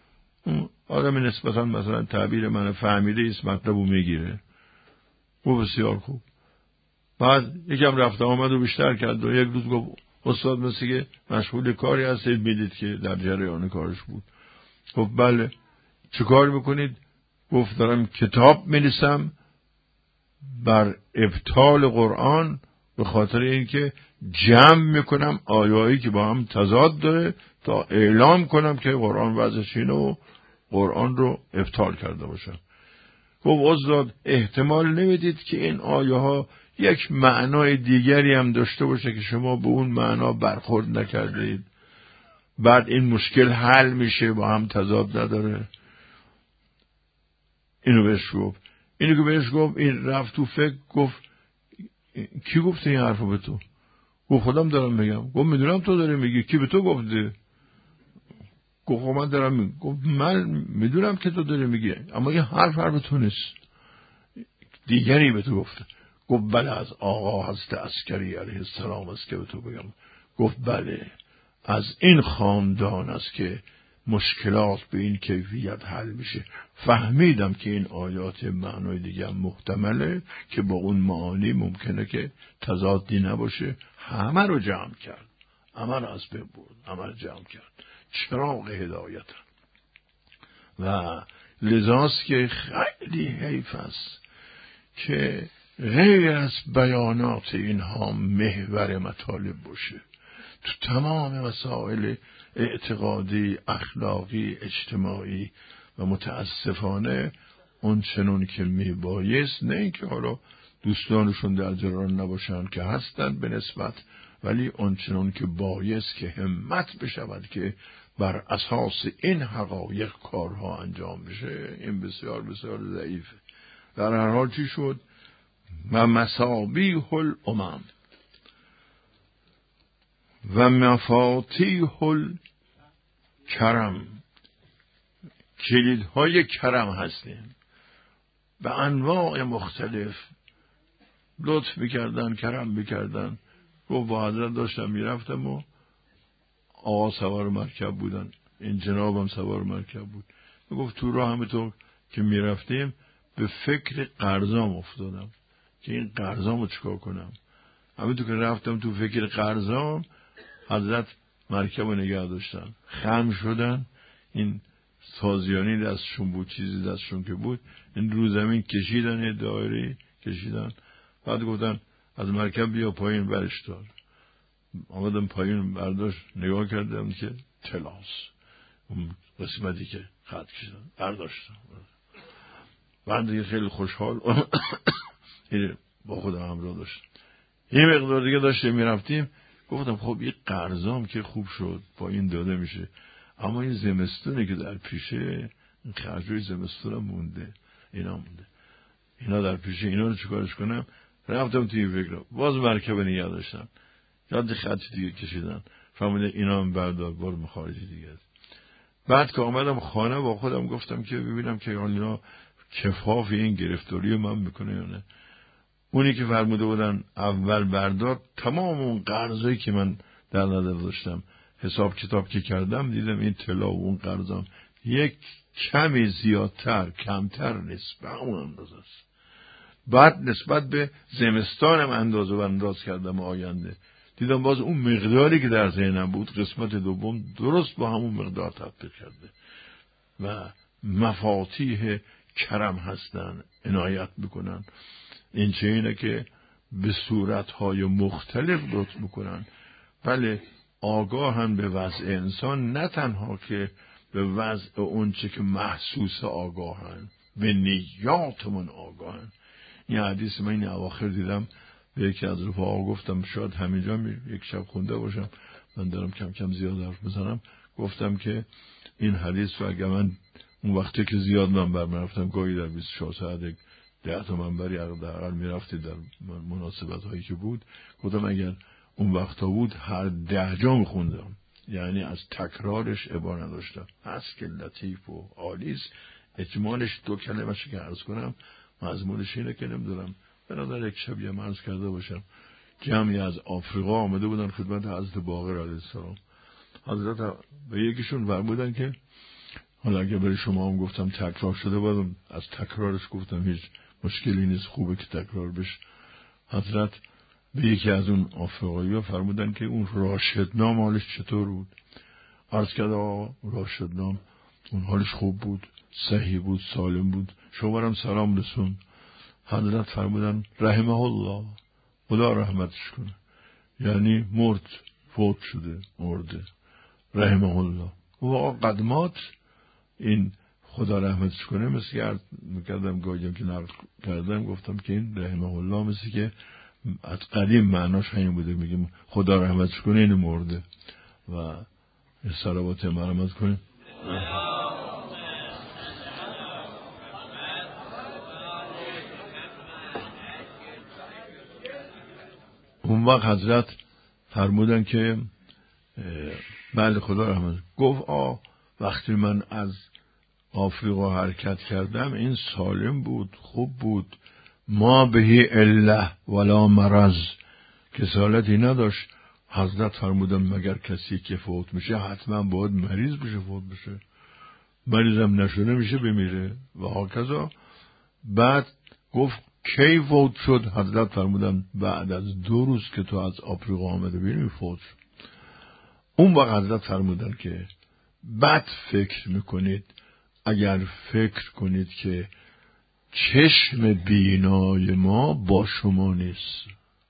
A: آدم نسبتا مثلا تعبیر من فهمیده ایست مطلبو میگیره. او بسیار خوب. بعد یکم رفت آمد و بیشتر کرد و یک روز گفت استاد مثل که مشغول کاری هستید، میدید که در جریان کارش بود. گفت بله. چه کار میکنید؟ گفت دارم کتاب می‌نویسم بر ابطال قرآن، به خاطر اینکه جمع میکنم آیایی که با هم تضاد داره تا اعلام کنم که قرآن وضعش اینه و قرآن رو ابطال کرده باشم. گفت استاد احتمال نمیدید که این آیه ها یک معنای دیگری هم داشته باشه که شما به اون معنا برخورد نکردید، بعد این مشکل حل میشه، با هم تضاد نداره. اینو بهش گفت. اینو که بهش گفت این رفت تو فکر، گفت کی گفته این حرفو به تو؟ گفت خودم دارم میگم. گفت میدونم تو داری میگی، کی به تو گفته؟ گفت من دارم میگم. گفت من میدونم که تو داری میگی، اما این حرف تو نیست، دیگری به تو گفته. گفت بله از آقا حضرت عسکری علیه السلام است که به تو بگم. گفت بله از این خاندان است که مشکلات به این کیفیت حل میشه. فهمیدم که این آیات معنای دیگه هم محتمله که با اون معانی ممکنه که تضادی نباشه. همه رو جمع کرد، همه رو از بین برد، همه رو جمع کرد. چراغ هدایتن. و لذاست که خیلی حیف است که غیر از بیانات اینها محور مطالب باشه. تو تمام مسائل اعتقادی، اخلاقی، اجتماعی و متاسفانه اون چنون که میبایست، نه اینکه حالا دوستانشون در جریان نباشن که هستن به نسبت، ولی اون چنون که بایست که همت بشود که بر اساس این حقایق کارها انجام بشه، این بسیار بسیار ضعیفه. در هر حال چی شد؟ و مصابیح الامم و مفاتیح الکرم، کلیدهای کرم هستیم. به انواع مختلف لطف میکردن، کرم میکردن. گفت با حضرت داشتم میرفتم و آقا سوار مرکب بودن، این جنابم سوار مرکب بود. گفت تو راه همینطور که میرفتیم به فکر قرضام افتادم که این قرضامو چیکار کنم. همینطور که رفتم تو فکر قرضام، حضرت مرکب رو نگه داشتن، خم شدن. این تازیانی دستشون بود، چیزی دستشون که بود، این رو زمین کشیدن، یه دایره کشیدن. بعد گفتن از مرکب بیا پایین برش دار. آمدم پایین، برداشت، نگاه کردم که طلاست، اون قسمتی که خط کشیدن برداشتم. بعد دیگه خیلی خوشحال با خودم همراه داشت. یه مقدار دیگه داشتیم میرفتیم، گفتم خب یه قرضام که خوب شد با این داده میشه، اما این زمستونی که در پیشه، این خرجوی زمستونم مونده، اینا در پیشه، اینا رو چیکارش کنم. رفتم توی این فکر، باز مرکب نگه داشتن، یاد خط دیگه کشیدن، فهمیدم اینا هم بردار بار خارجی دیگه. بعد که آمدم خانه با خودم گفتم که ببینم که اینا کفاف این گرفتاری من میکنه یا نه. اونی که فرموده بودن اول بردار، تمام اون قرضایی که من در نظر داشتم حساب کتاب که کردم، دیدم این طلا و اون قرضام یک کمی زیادتر کمتر نیست، به همون اندازه است. بعد نسبت به زمستانم اندازه و انداز کردم آینده، دیدم باز اون مقداری که در ذهنم بود قسمت دوم درست با همون مقدار تطبیق کرده. و مفاتیح کرم هستن، عنایت میکنن. این چه اینه که به صورتهای مختلف لطف میکنن. بله آگاهن به وضع انسان، نه تنها که به وضع اون چه که محسوس آگاهن، به نیاتمون آگاهن. این حدیث من این اواخر دیدم، به یکی از رفقا گفتم، شاید همینجا یک شب خونده باشم، من دارم کم کم زیاد حرف میزنم، گفتم که این حدیث رو اگر من اون وقتی که زیاد منبر میرفتم، گاهی در 24 ساعت 10 تا منبری در میرفتی در مناسبت هایی که بود، گفتم اگر اون وقتا بود هر 10 جا میخوندم، یعنی از تکرارش عبار نداشتم. هست که لطیف و عالیست. اجمالش 2 کلمه که عرض کنم، مضمونش اینه که نمیدونم برادر یک شب یه عرض کرده باشم، جمعی از آفریقا آمده بودن خدمت حضرت باقر علیه السلام. حضرت به یکیشون فرمودن که حالا اگه برای شما هم گفتم تکرار شده، بازم از تکرارش گفتم هیچ مشکلی نیست، خوبه که تکرار بشه. حضرت به یکی از اون آفریقایی‌ها فرمودن که اون راشدنام حالش چطور بود. عرض کرد آقا راشدنام اون حالش خوب بود، صحیح بود، سالم بود، شما هم سلام رسون. حضرت فرمودن رحمه الله، خدا رحمتش کنه، یعنی مرد، فوت شده، مرده، رحمه الله. و قدمات این خدا رحمتش کنه، مثل که عرض میکردم گاهیم که نقل کردم، گفتم که این رحمه الله مثل که از قدیم معناش همین بوده، میگیم خدا رحمتش کنه این مرده. و صلوات مرحمت کنه. اون وقت حضرت فرمودن که بله خدا رحمت. گفت وقتی من از آفریقا حرکت کردم این سالم بود، خوب بود، ما بهی اله ولا مرض، کسالتی نداشت. حضرت فرمودن مگر کسی که فوت میشه حتما باید مریض بشه، فوت بشه، مریضم نشونه میشه بمیره و هاکذا. بعد گفت کی فوت شد؟ حضرت فرمودن بعد از 2 روز که تو از آفریقا آمده بیرون فوت شد. اون وقت حضرت فرمودن که بد فکر میکنید اگر فکر کنید که چشم بینای ما با شما نیست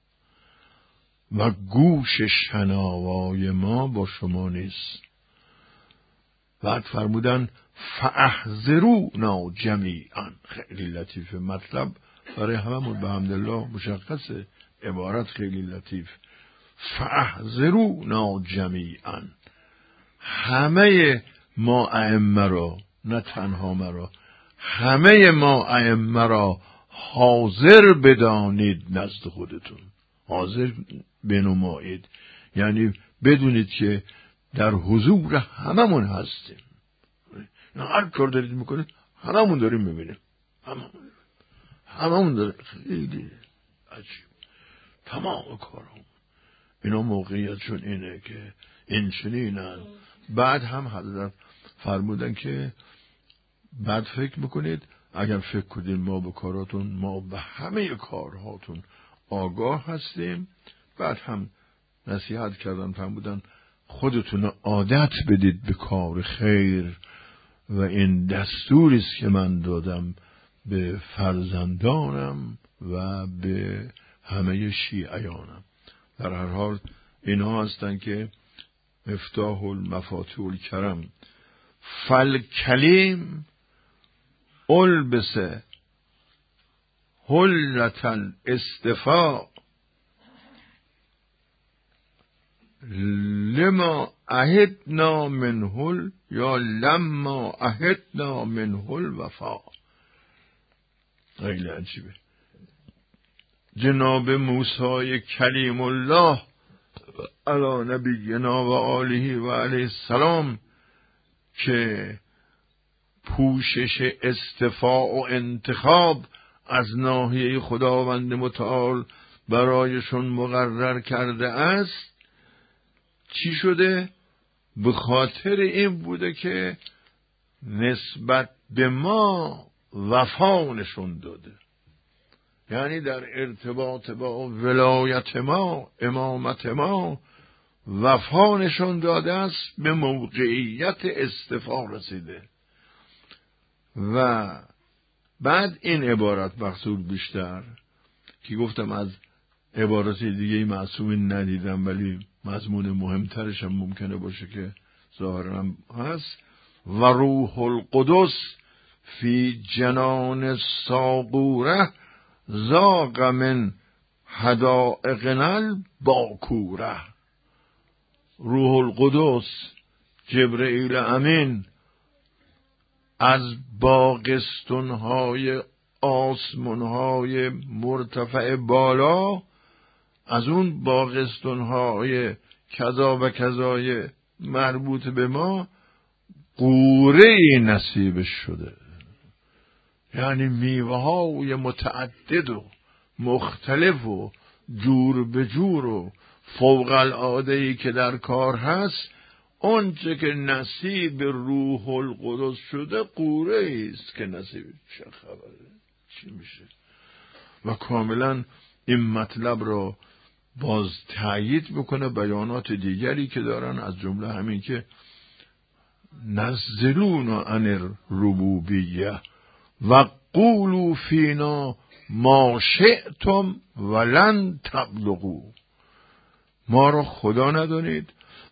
A: و گوش شنوای ما با شما نیست. بعد فرمودن فاحذرونا جمیعا. خیلی لطیف مطلب برای هممون به حمدالله مشخصه، عبارت خیلی لطیف. فاحذرونا جمیعا، همه ما ائمه را، نه تنها مرا، همه ما ائمه را حاضر بدانید نزد خودتون. حاضر بنمایید یعنی بدونید که در حضور هممون هستیم. هر کار دارید میکنید هممون داریم میبینیم، هممون داریم. خیلی عجیب. تمام کارم اینا موقعیتشون اینه که این چنینن. بعد هم حضرت فرمودن که بعد فکر میکنید، اگر فکر کنید ما به کاراتون، ما به همه کارهاتون آگاه هستیم. بعد هم نصیحت کردن، فرمودن خودتون عادت بدید به کار خیر و این دستوری است که من دادم به فرزندانم و به همه شیعیانم. در هر حال اینها هستن که مفتاح المفاتیح الکرم. فالکلیم البس حلة الاصطفاء لما عهدنا منه یا لما عهدنا منه الوفا. خیلی عجیبه. جناب موسی کلیم الله علی نبینا و آله و علیه السلام که پوشش اصطفاء و انتخاب از ناحیه خداوند متعال برایشون مقرر کرده است، چی شده؟ به خاطر این بوده که نسبت به ما وفا نشون داده. یعنی در ارتباط با ولایت ما، امامت ما، وفا نشون داده است، به موقعیت اصطفا رسیده. و بعد این عبارت مقصود بیشتر که گفتم از عبارت دیگه معصومی ندیدم، ولی مضمون مهمترش هم ممکنه باشه که ظاهرا هست. و روح القدس فی جنان ساقوره ذاق من حدائقنا الباکوره. روح القدس جبرئیل امین از باغستون‌های آسمان‌های مرتفع بالا، از اون باغستون‌های کذا و کذای مربوط به ما قوره‌ای نصیبش شده. یعنی میوه‌های متعدد و مختلف و جور به جور و فوق العاده‌ای که در کار هست، اونچه که نصیب روح القدس شده قوره‌ای است که نصیب چه خبره، چی میشه. و کاملا این مطلب را باز تأیید میکنه بیانات دیگری که دارن، از جمله همین که نزلونا عن الربوبیه و قولوا فینا ما شئتم ولن تبلغوا. ما را خدا ندانید،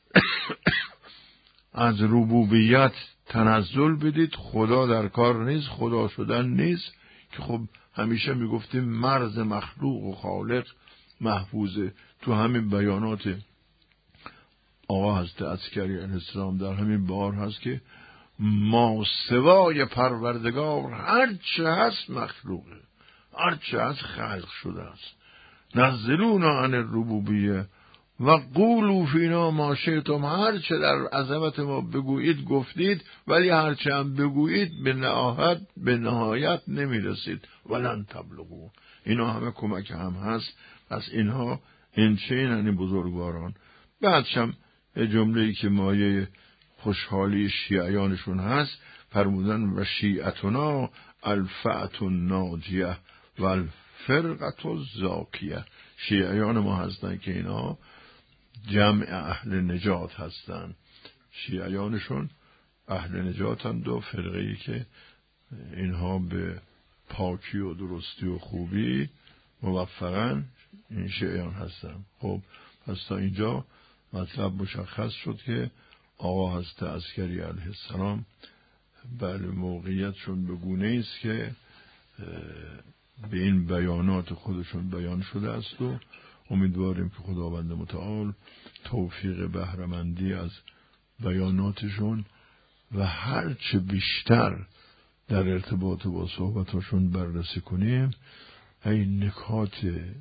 A: از ربوبیت تنزل بدید. خدا در کار نیست، خدا شدن نیست، که خب همیشه میگفتیم مرز مخلوق و خالق محفوظه. تو همین بیانات آقا حضرت عسکری علیه السلام در همین بار هست که ما سوای پروردگار هرچه هست مخلوقه، هرچه هست خلق شده است. نزلونا عن الربوبیه و قولوا فینا ما شئتم. هرچه در عظمت ما بگویید گفتید، ولی هرچه هم بگویید به نهایت نمیرسید. ولن تبلغوا. اینا همه کمک هم هست. پس اینها این چه یعنی بزرگواران. بعدش هم جمله‌ای که مایه خوشحالی شیعیانشون هست، فرمودن و شیعتنا الفئة الناجیه و الفرقة الزاکیه. شیعیان ما هستن که اینا جمع اهل نجات هستن. شیعیانشون اهل نجاتند و فرقه‌ای که اینها به پاکی و درستی و خوبی موفقن، این شیعیان هستن. خب پس تا اینجا مطلب مشخص شد که آقا حضرت عسکری علیه السلام بله موقعیتشون به گونه است که به این بیانات خودشون بیان شده است و امیدواریم که خداوند متعال توفیق بهره‌مندی از بیاناتشون و هرچه بیشتر در ارتباط با صحبتاشون بررسی کنیم این نکات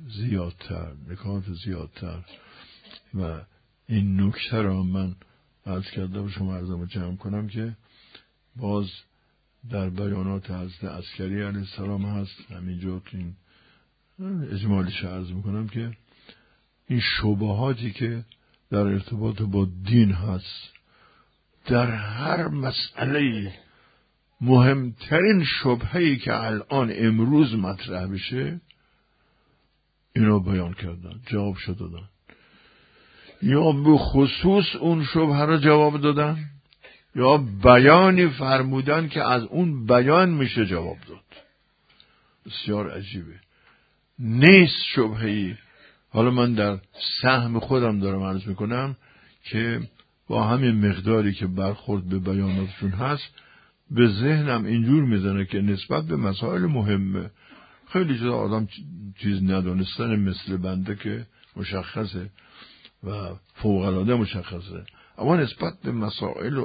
A: زیادتر و این نکته را من عرض کردم شما عرضم جمع کنم که باز در بیانات حضرت عسکری علیه السلام هست. همینجا این اجمالیش عرض میکنم که این شبهاتی که در ارتباط با دین هست، در هر مسئله مهمترین شبهه‌ای که الان امروز مطرح بشه اینو بیان کردن، جوابشو دادن، یا به خصوص اون شبهه را جواب دادن یا بیانی فرمودن که از اون بیان میشه جواب داد. بسیار عجیبه، نیست شبهه‌ای. حالا من در سهم خودم دارم عرض میکنم که با همین مقداری که برخورد به بیاناتشون هست به ذهنم اینجور میزنه که نسبت به مسائل مهمه خیلی جدا آدم چیز ندانستن مثل بنده که مشخصه و فوق‌العاده مشخصه، اما نسبت به مسائل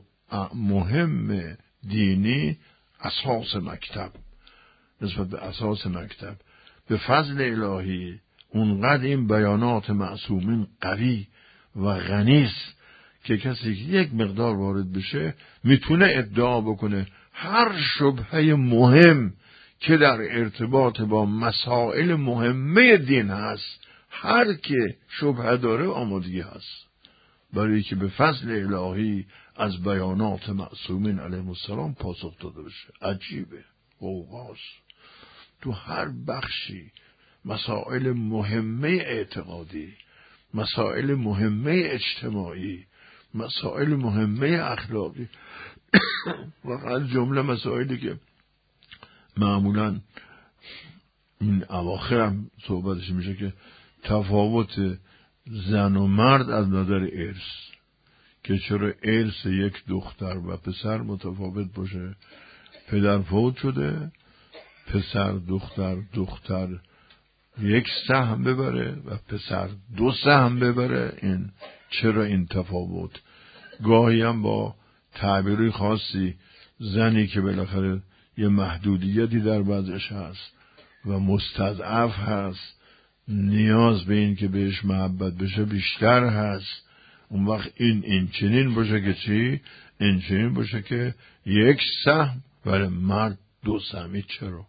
A: مهم دینی اساس مکتب، نسبت به اساس مکتب به فضل الهی اونقدر این بیانات معصومین قوی و غنی است که کسی که یک مقدار وارد بشه میتونه ادعا بکنه هر شبهه مهم که در ارتباط با مسائل مهمه دین هست، هر که شبهه داره آمادگی هست برای که به فضل الهی از بیانات معصومین علیهم السلام پاسخ داده بشه. عجیبه، غوغاست تو هر بخشی، مسائل مهمه اعتقادی، مسائل مهمه اجتماعی، مسائل مهمه اخلاقی و از جمله مسائلی که معمولا این اواخر هم صحبتش میشه که تفاوت زن و مرد از نظر ارث، که چرا ارث یک دختر و پسر متفاوت باشه، پدر فوت شده پسر دختر یک سهم ببره و پسر 2 سهم ببره، این چرا این تفاوت؟ گاهی هم با تعبیری خاصی زنی که بالاخره یه محدودیتی در وضعش هست و مستضعف هست، نیاز به این که بهش محبت بشه بیشتر هست، اون وقت این چنین باشه که چی؟ این چنین باشه که 1 سهم ولی مرد 2 سهمی. چرا؟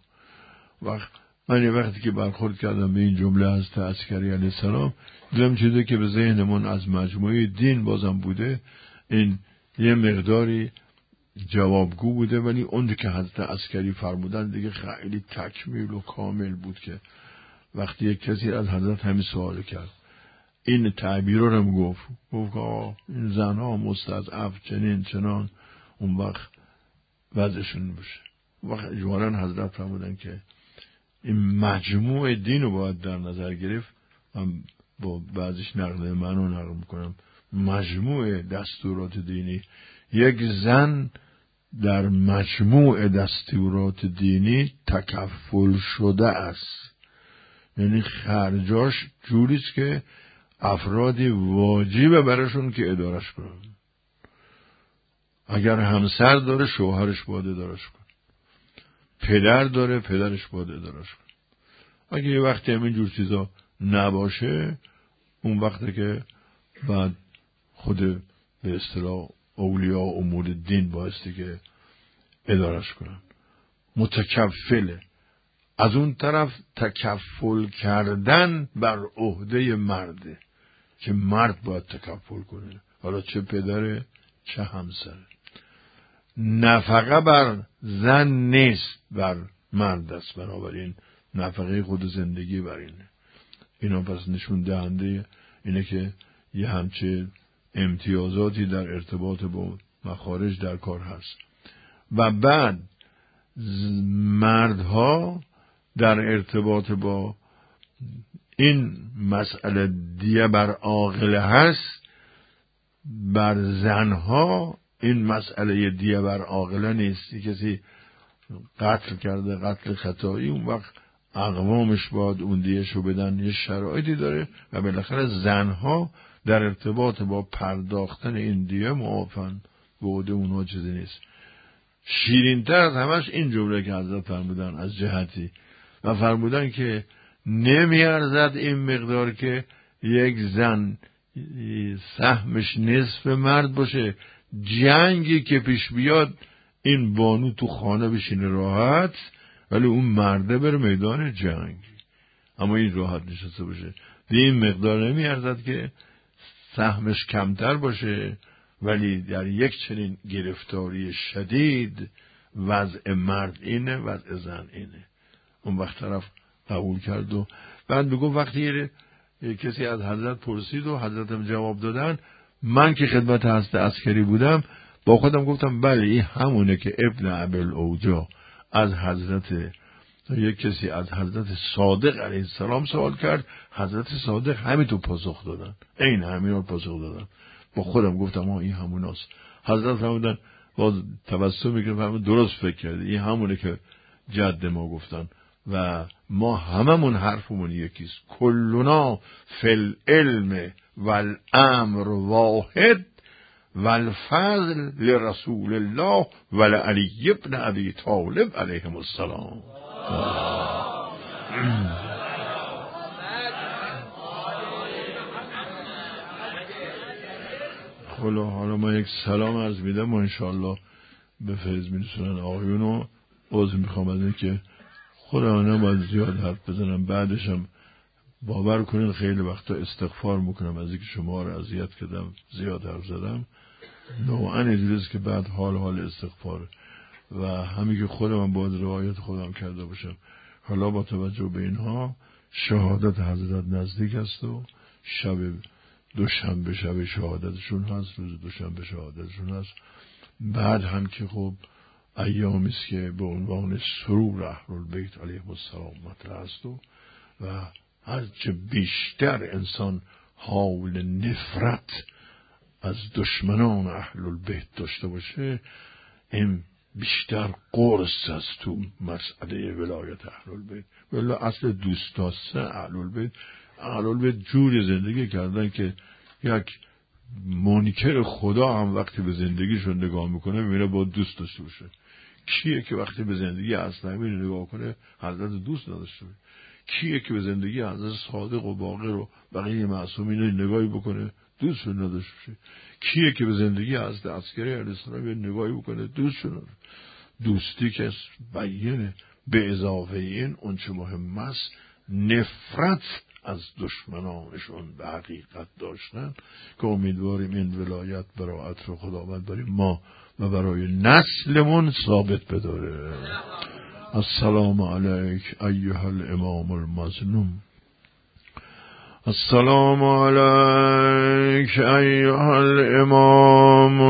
A: من یه وقتی که برخورد کردم به این جمله حضرت عسکری علیه السلام دیدم چیزی که به ذهنمون از مجموعه دین بازم بوده این یه مقداری جوابگو بوده، ولی اون که حضرت عسکری فرمودن دیگه خیلی تکمیل و کامل بود که وقتی یک کسی از حضرت همین سوال کرد این تعبیر رو هم گفت این زنها مستضعف چنین چنان، اون وقت وضعشون بشه. وقت اجمالاً حضرت فرمودن که این مجموع دین رو باید در نظر گرفت. من با بعضیش نقل منو نقل میکنم، مجموع دستورات دینی، یک زن در مجموع دستورات دینی تکفل شده است، یعنی خرجاش جوریست که افرادی واجبه براشون که ادارش کنن. اگر همسر داره شوهرش باید ادارش کنه، پدر داره پدرش باید ادارش کنه. اگه یه وقتی همین جور چیزا نباشه اون وقته که بعد خود به اصطلاح اولیا و امور دین بایستی که ادارش کنن. متکفله. از اون طرف تکفل کردن بر عهده مرده که مرد باید تکفل کنه، حالا چه پدره چه همسره. نفقه بر زن نیست بر مرد است، بنابراین نفقه خود زندگی بر اینه. اینا پس نشون دهنده اینه که یه همچه امتیازاتی در ارتباط با مخارج در کار هست. و بعد مردها در ارتباط با این مسئله دیه بر عاقله هست، بر زنها این مسئله دیه بر عاقله نیست. کسی قتل کرده، قتل خطایی، اون وقت اقوامش باید اون دیهشو بدن، یه شرایطی داره و بالاخره زنها در ارتباط با پرداختن این دیه معافن، بوده اونها چیزی نیست. شیرین‌تر از همش این جمله که حضرت فرمودن از جهتی و فرمودن که نمیارزد این مقدار که یک زن سهمش نصف مرد باشه، جنگی که پیش بیاد این بانو تو خانه بشینه راحت، ولی اون مرده بره میدان جنگ، اما این راحت نشسته باشه. این مقدار نمیارزد که سهمش کمتر باشه، ولی در یک چنین گرفتاری شدید وضع مرد اینه، وضع زن اینه. اون وقت طرف قبول کرد و بعد بگو وقتی کسی از حضرت پرسید و حضرتم جواب دادن، من که خدمت حضرت عسکری بودم با خودم گفتم بله این همونه که ابن ابل اوجا از حضرت، یک کسی از حضرت صادق علیه السلام سوال کرد، حضرت صادق همینطور پاسخ دادن، این همین رو پاسخ دادن. با خودم گفتم این همون هست. حضرت فرمودن با تبسم میکنم، فرمودن درست فکر کردی، این همونه که جد ما گفتن و ما هممون حرفمون یکیست. کلنا فی العلم والامر واحد والفضل لرسول الله ولعلی ابن ابی طالب علیهم السلام. حالا ما یک سلام عرض میدم و انشاءالله به فیض میرسونن آقایونو. عذر میخوام از این که خودم نباید زیاد حرف بزنم، بعدشم باور کنین خیلی وقتا استغفار میکنم از اینکه شما رو اذیت کردم، زیاد حرف زدم. نوعا اجلیست که بعد حال استغفاره و همین که خودم باید روایت خودم کرده باشم. حالا با توجه به اینها شهادت حضرت نزدیک است و شب دوشنبه شب شهادتشون هست، روز دوشنبه شهادتشون هست. بعد هم که خب ایامی است که به عنوان سرور اهل‌البیت علیهم السلام مطرح است و هرچه بیشتر انسان حال نفرت از دشمنان اهل‌البیت داشته باشه، این بیشتر قرص است تو مسئله ولایت اهل‌البیت. ولی اصل دوست داشتن اهل‌البیت جوری زندگی کردن که یک منکر خدا هم وقتی به زندگیشون نگاه میکنه میبینه با دوست داشته باشه. کیه که وقتی به زندگی اصلی نگاه کنه حضرت دوست نداشته باشه؟ کیه که به زندگی حضرت صادق و باقر و بقیه معصومین نگاهی بکنه دوستشون نداشته باشه؟ کیه که به زندگی حضرت عسکری علیه السلام نگاهی بکنه دوستشون نداشته؟ دوستی که بیانه به اضافه این اون چه مهم است نفرت از دشمنانشون به حقیقت داشتن که امیدواریم این ولایت براعت رو خداوند برای ما و برای نسلمون ثابت بداره. السلام علیک ایها الامام المظلوم. السلام علیک ایها الامام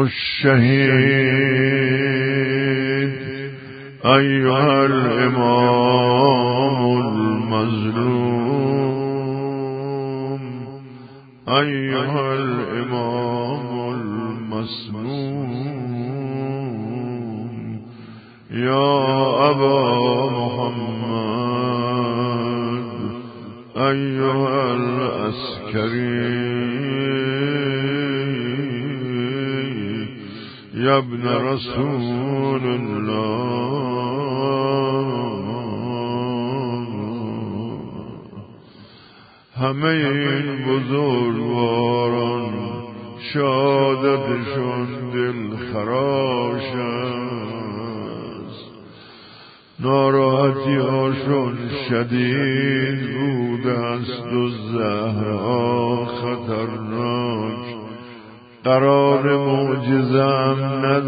A: الشهید ایها الامام المظلوم ایها الامام المسموم یا ابا محمد ایها العسکری یا ابن رسول الله. همه این بزرگواران شهادتشون دل خراش است، ناراحتی هاشون شدید بوده است و زهرها خطرناک، قرار معجزم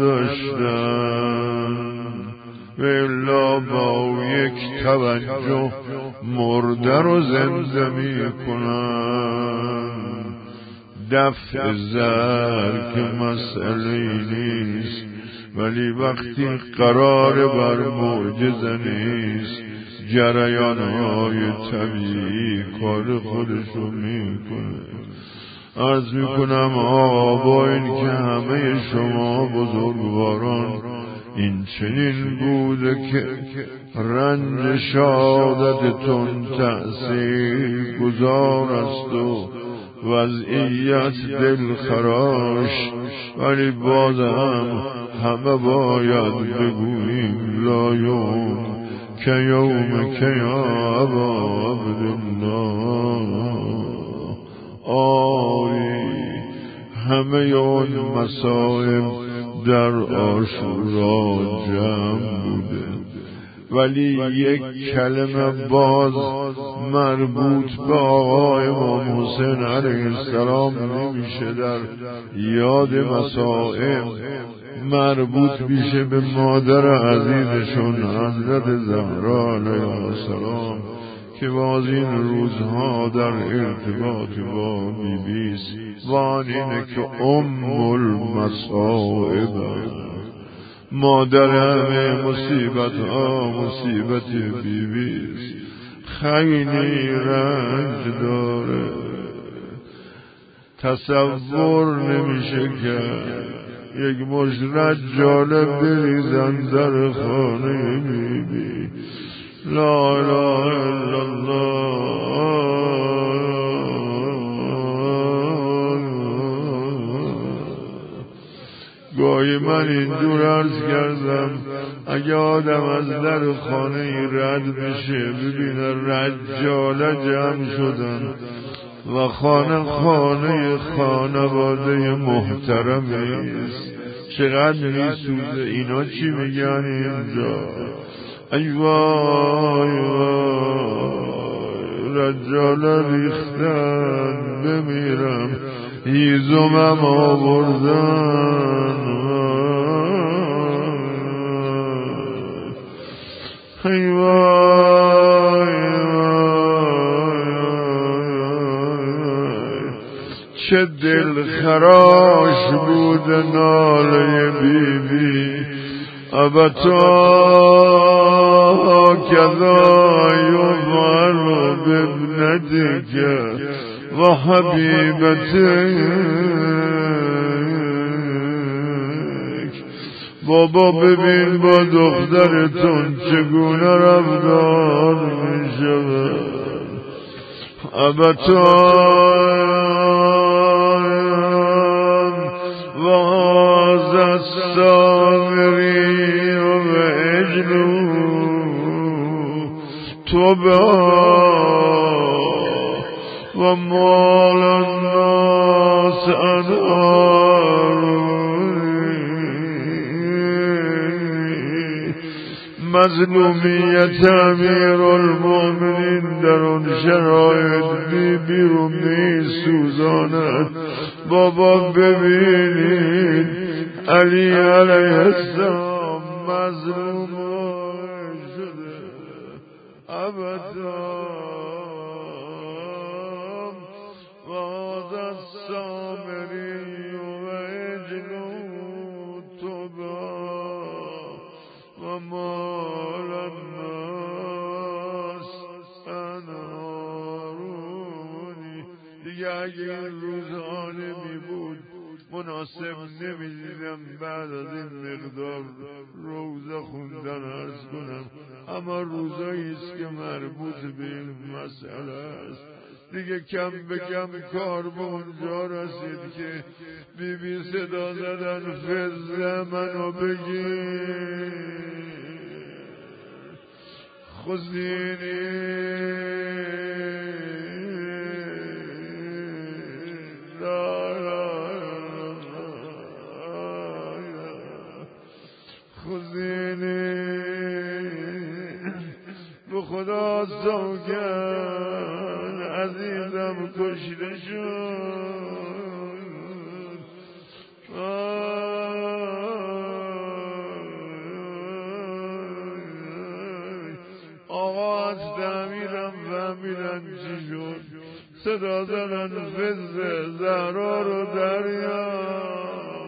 A: نداشتن و الا با یک توجه مرده رو زنده می کنن، دفع زر که مسئله نیست، ولی وقتی قرار بر معجزه نیست جریان‌های طبیعی کار خودشو میکنه. عرض میکنم آقا با این که همه شما بزرگواران این چنین بوده که رنج شهادتتون تأثیر گذار است و وضعیت دلخراش، ولی بازم همه باید بگوییم لا یوم که یوم که یا ابا عبدالله. آری همه اون مصائب در عاشورا جمع بوده، ولی یک کلمه باز مربوط به آقا امام حسین علیه السلام نمیشه در یاد مصائب، مربوط میشه به مادر عزیزشون حضرت زهرا علیه السلام که باز این روزها در ارتباط با بیبیست و آن اینه که المصائب مادر همه مصیبت ها مصیبت بیبیست، خیلی رنج داره، تصور نمیشه که یک مشت جالب بریزن در خانه بیبی. لا اله الا الله. گاهی من اینجور عرض کردم اگه آدم از در خانه رد بشه ببینه رجاله جمع شدن و خانه خانواده محترمی است، چقدر میسوزه. اینا چی میگن اینجا؟ ای وای وای رجاله ریختن بمیرم، هیزمم آوردن. ای وای چه دلخراش بود ناله بیبی. ابتا کذا یفعل بابنتک و حبیبتک. بابا ببین با دخترتون چگونه رفتار می شود. ابتا و هذا السامری و اجلو توبا و مال الناس انهار. مظلومیت امیر المؤمنین در اون شرایط بیبی رو می سوزاند. بابا ببینید علی علیه السلام مظلوم شده. ابدا و هذا السامری و اجلو توبا و مال الناس انهارونی. دیگه اگه این روزها نمی بود مناسب نمیدیدم بعد از این مقدار روزه خوندن عرض کنم، اما روزایی است که مربوط به این مسئله است. دیگه کم به کم کار به اونجا رسید که بیبی صدا زدن فزه منو بگیر خزینی خزینی به خدا سوگن عزیزم کشته شد. آقا از تعمیرم فهمیدن ببینن چی شد. صدا زدن فز زهرا رو دریا.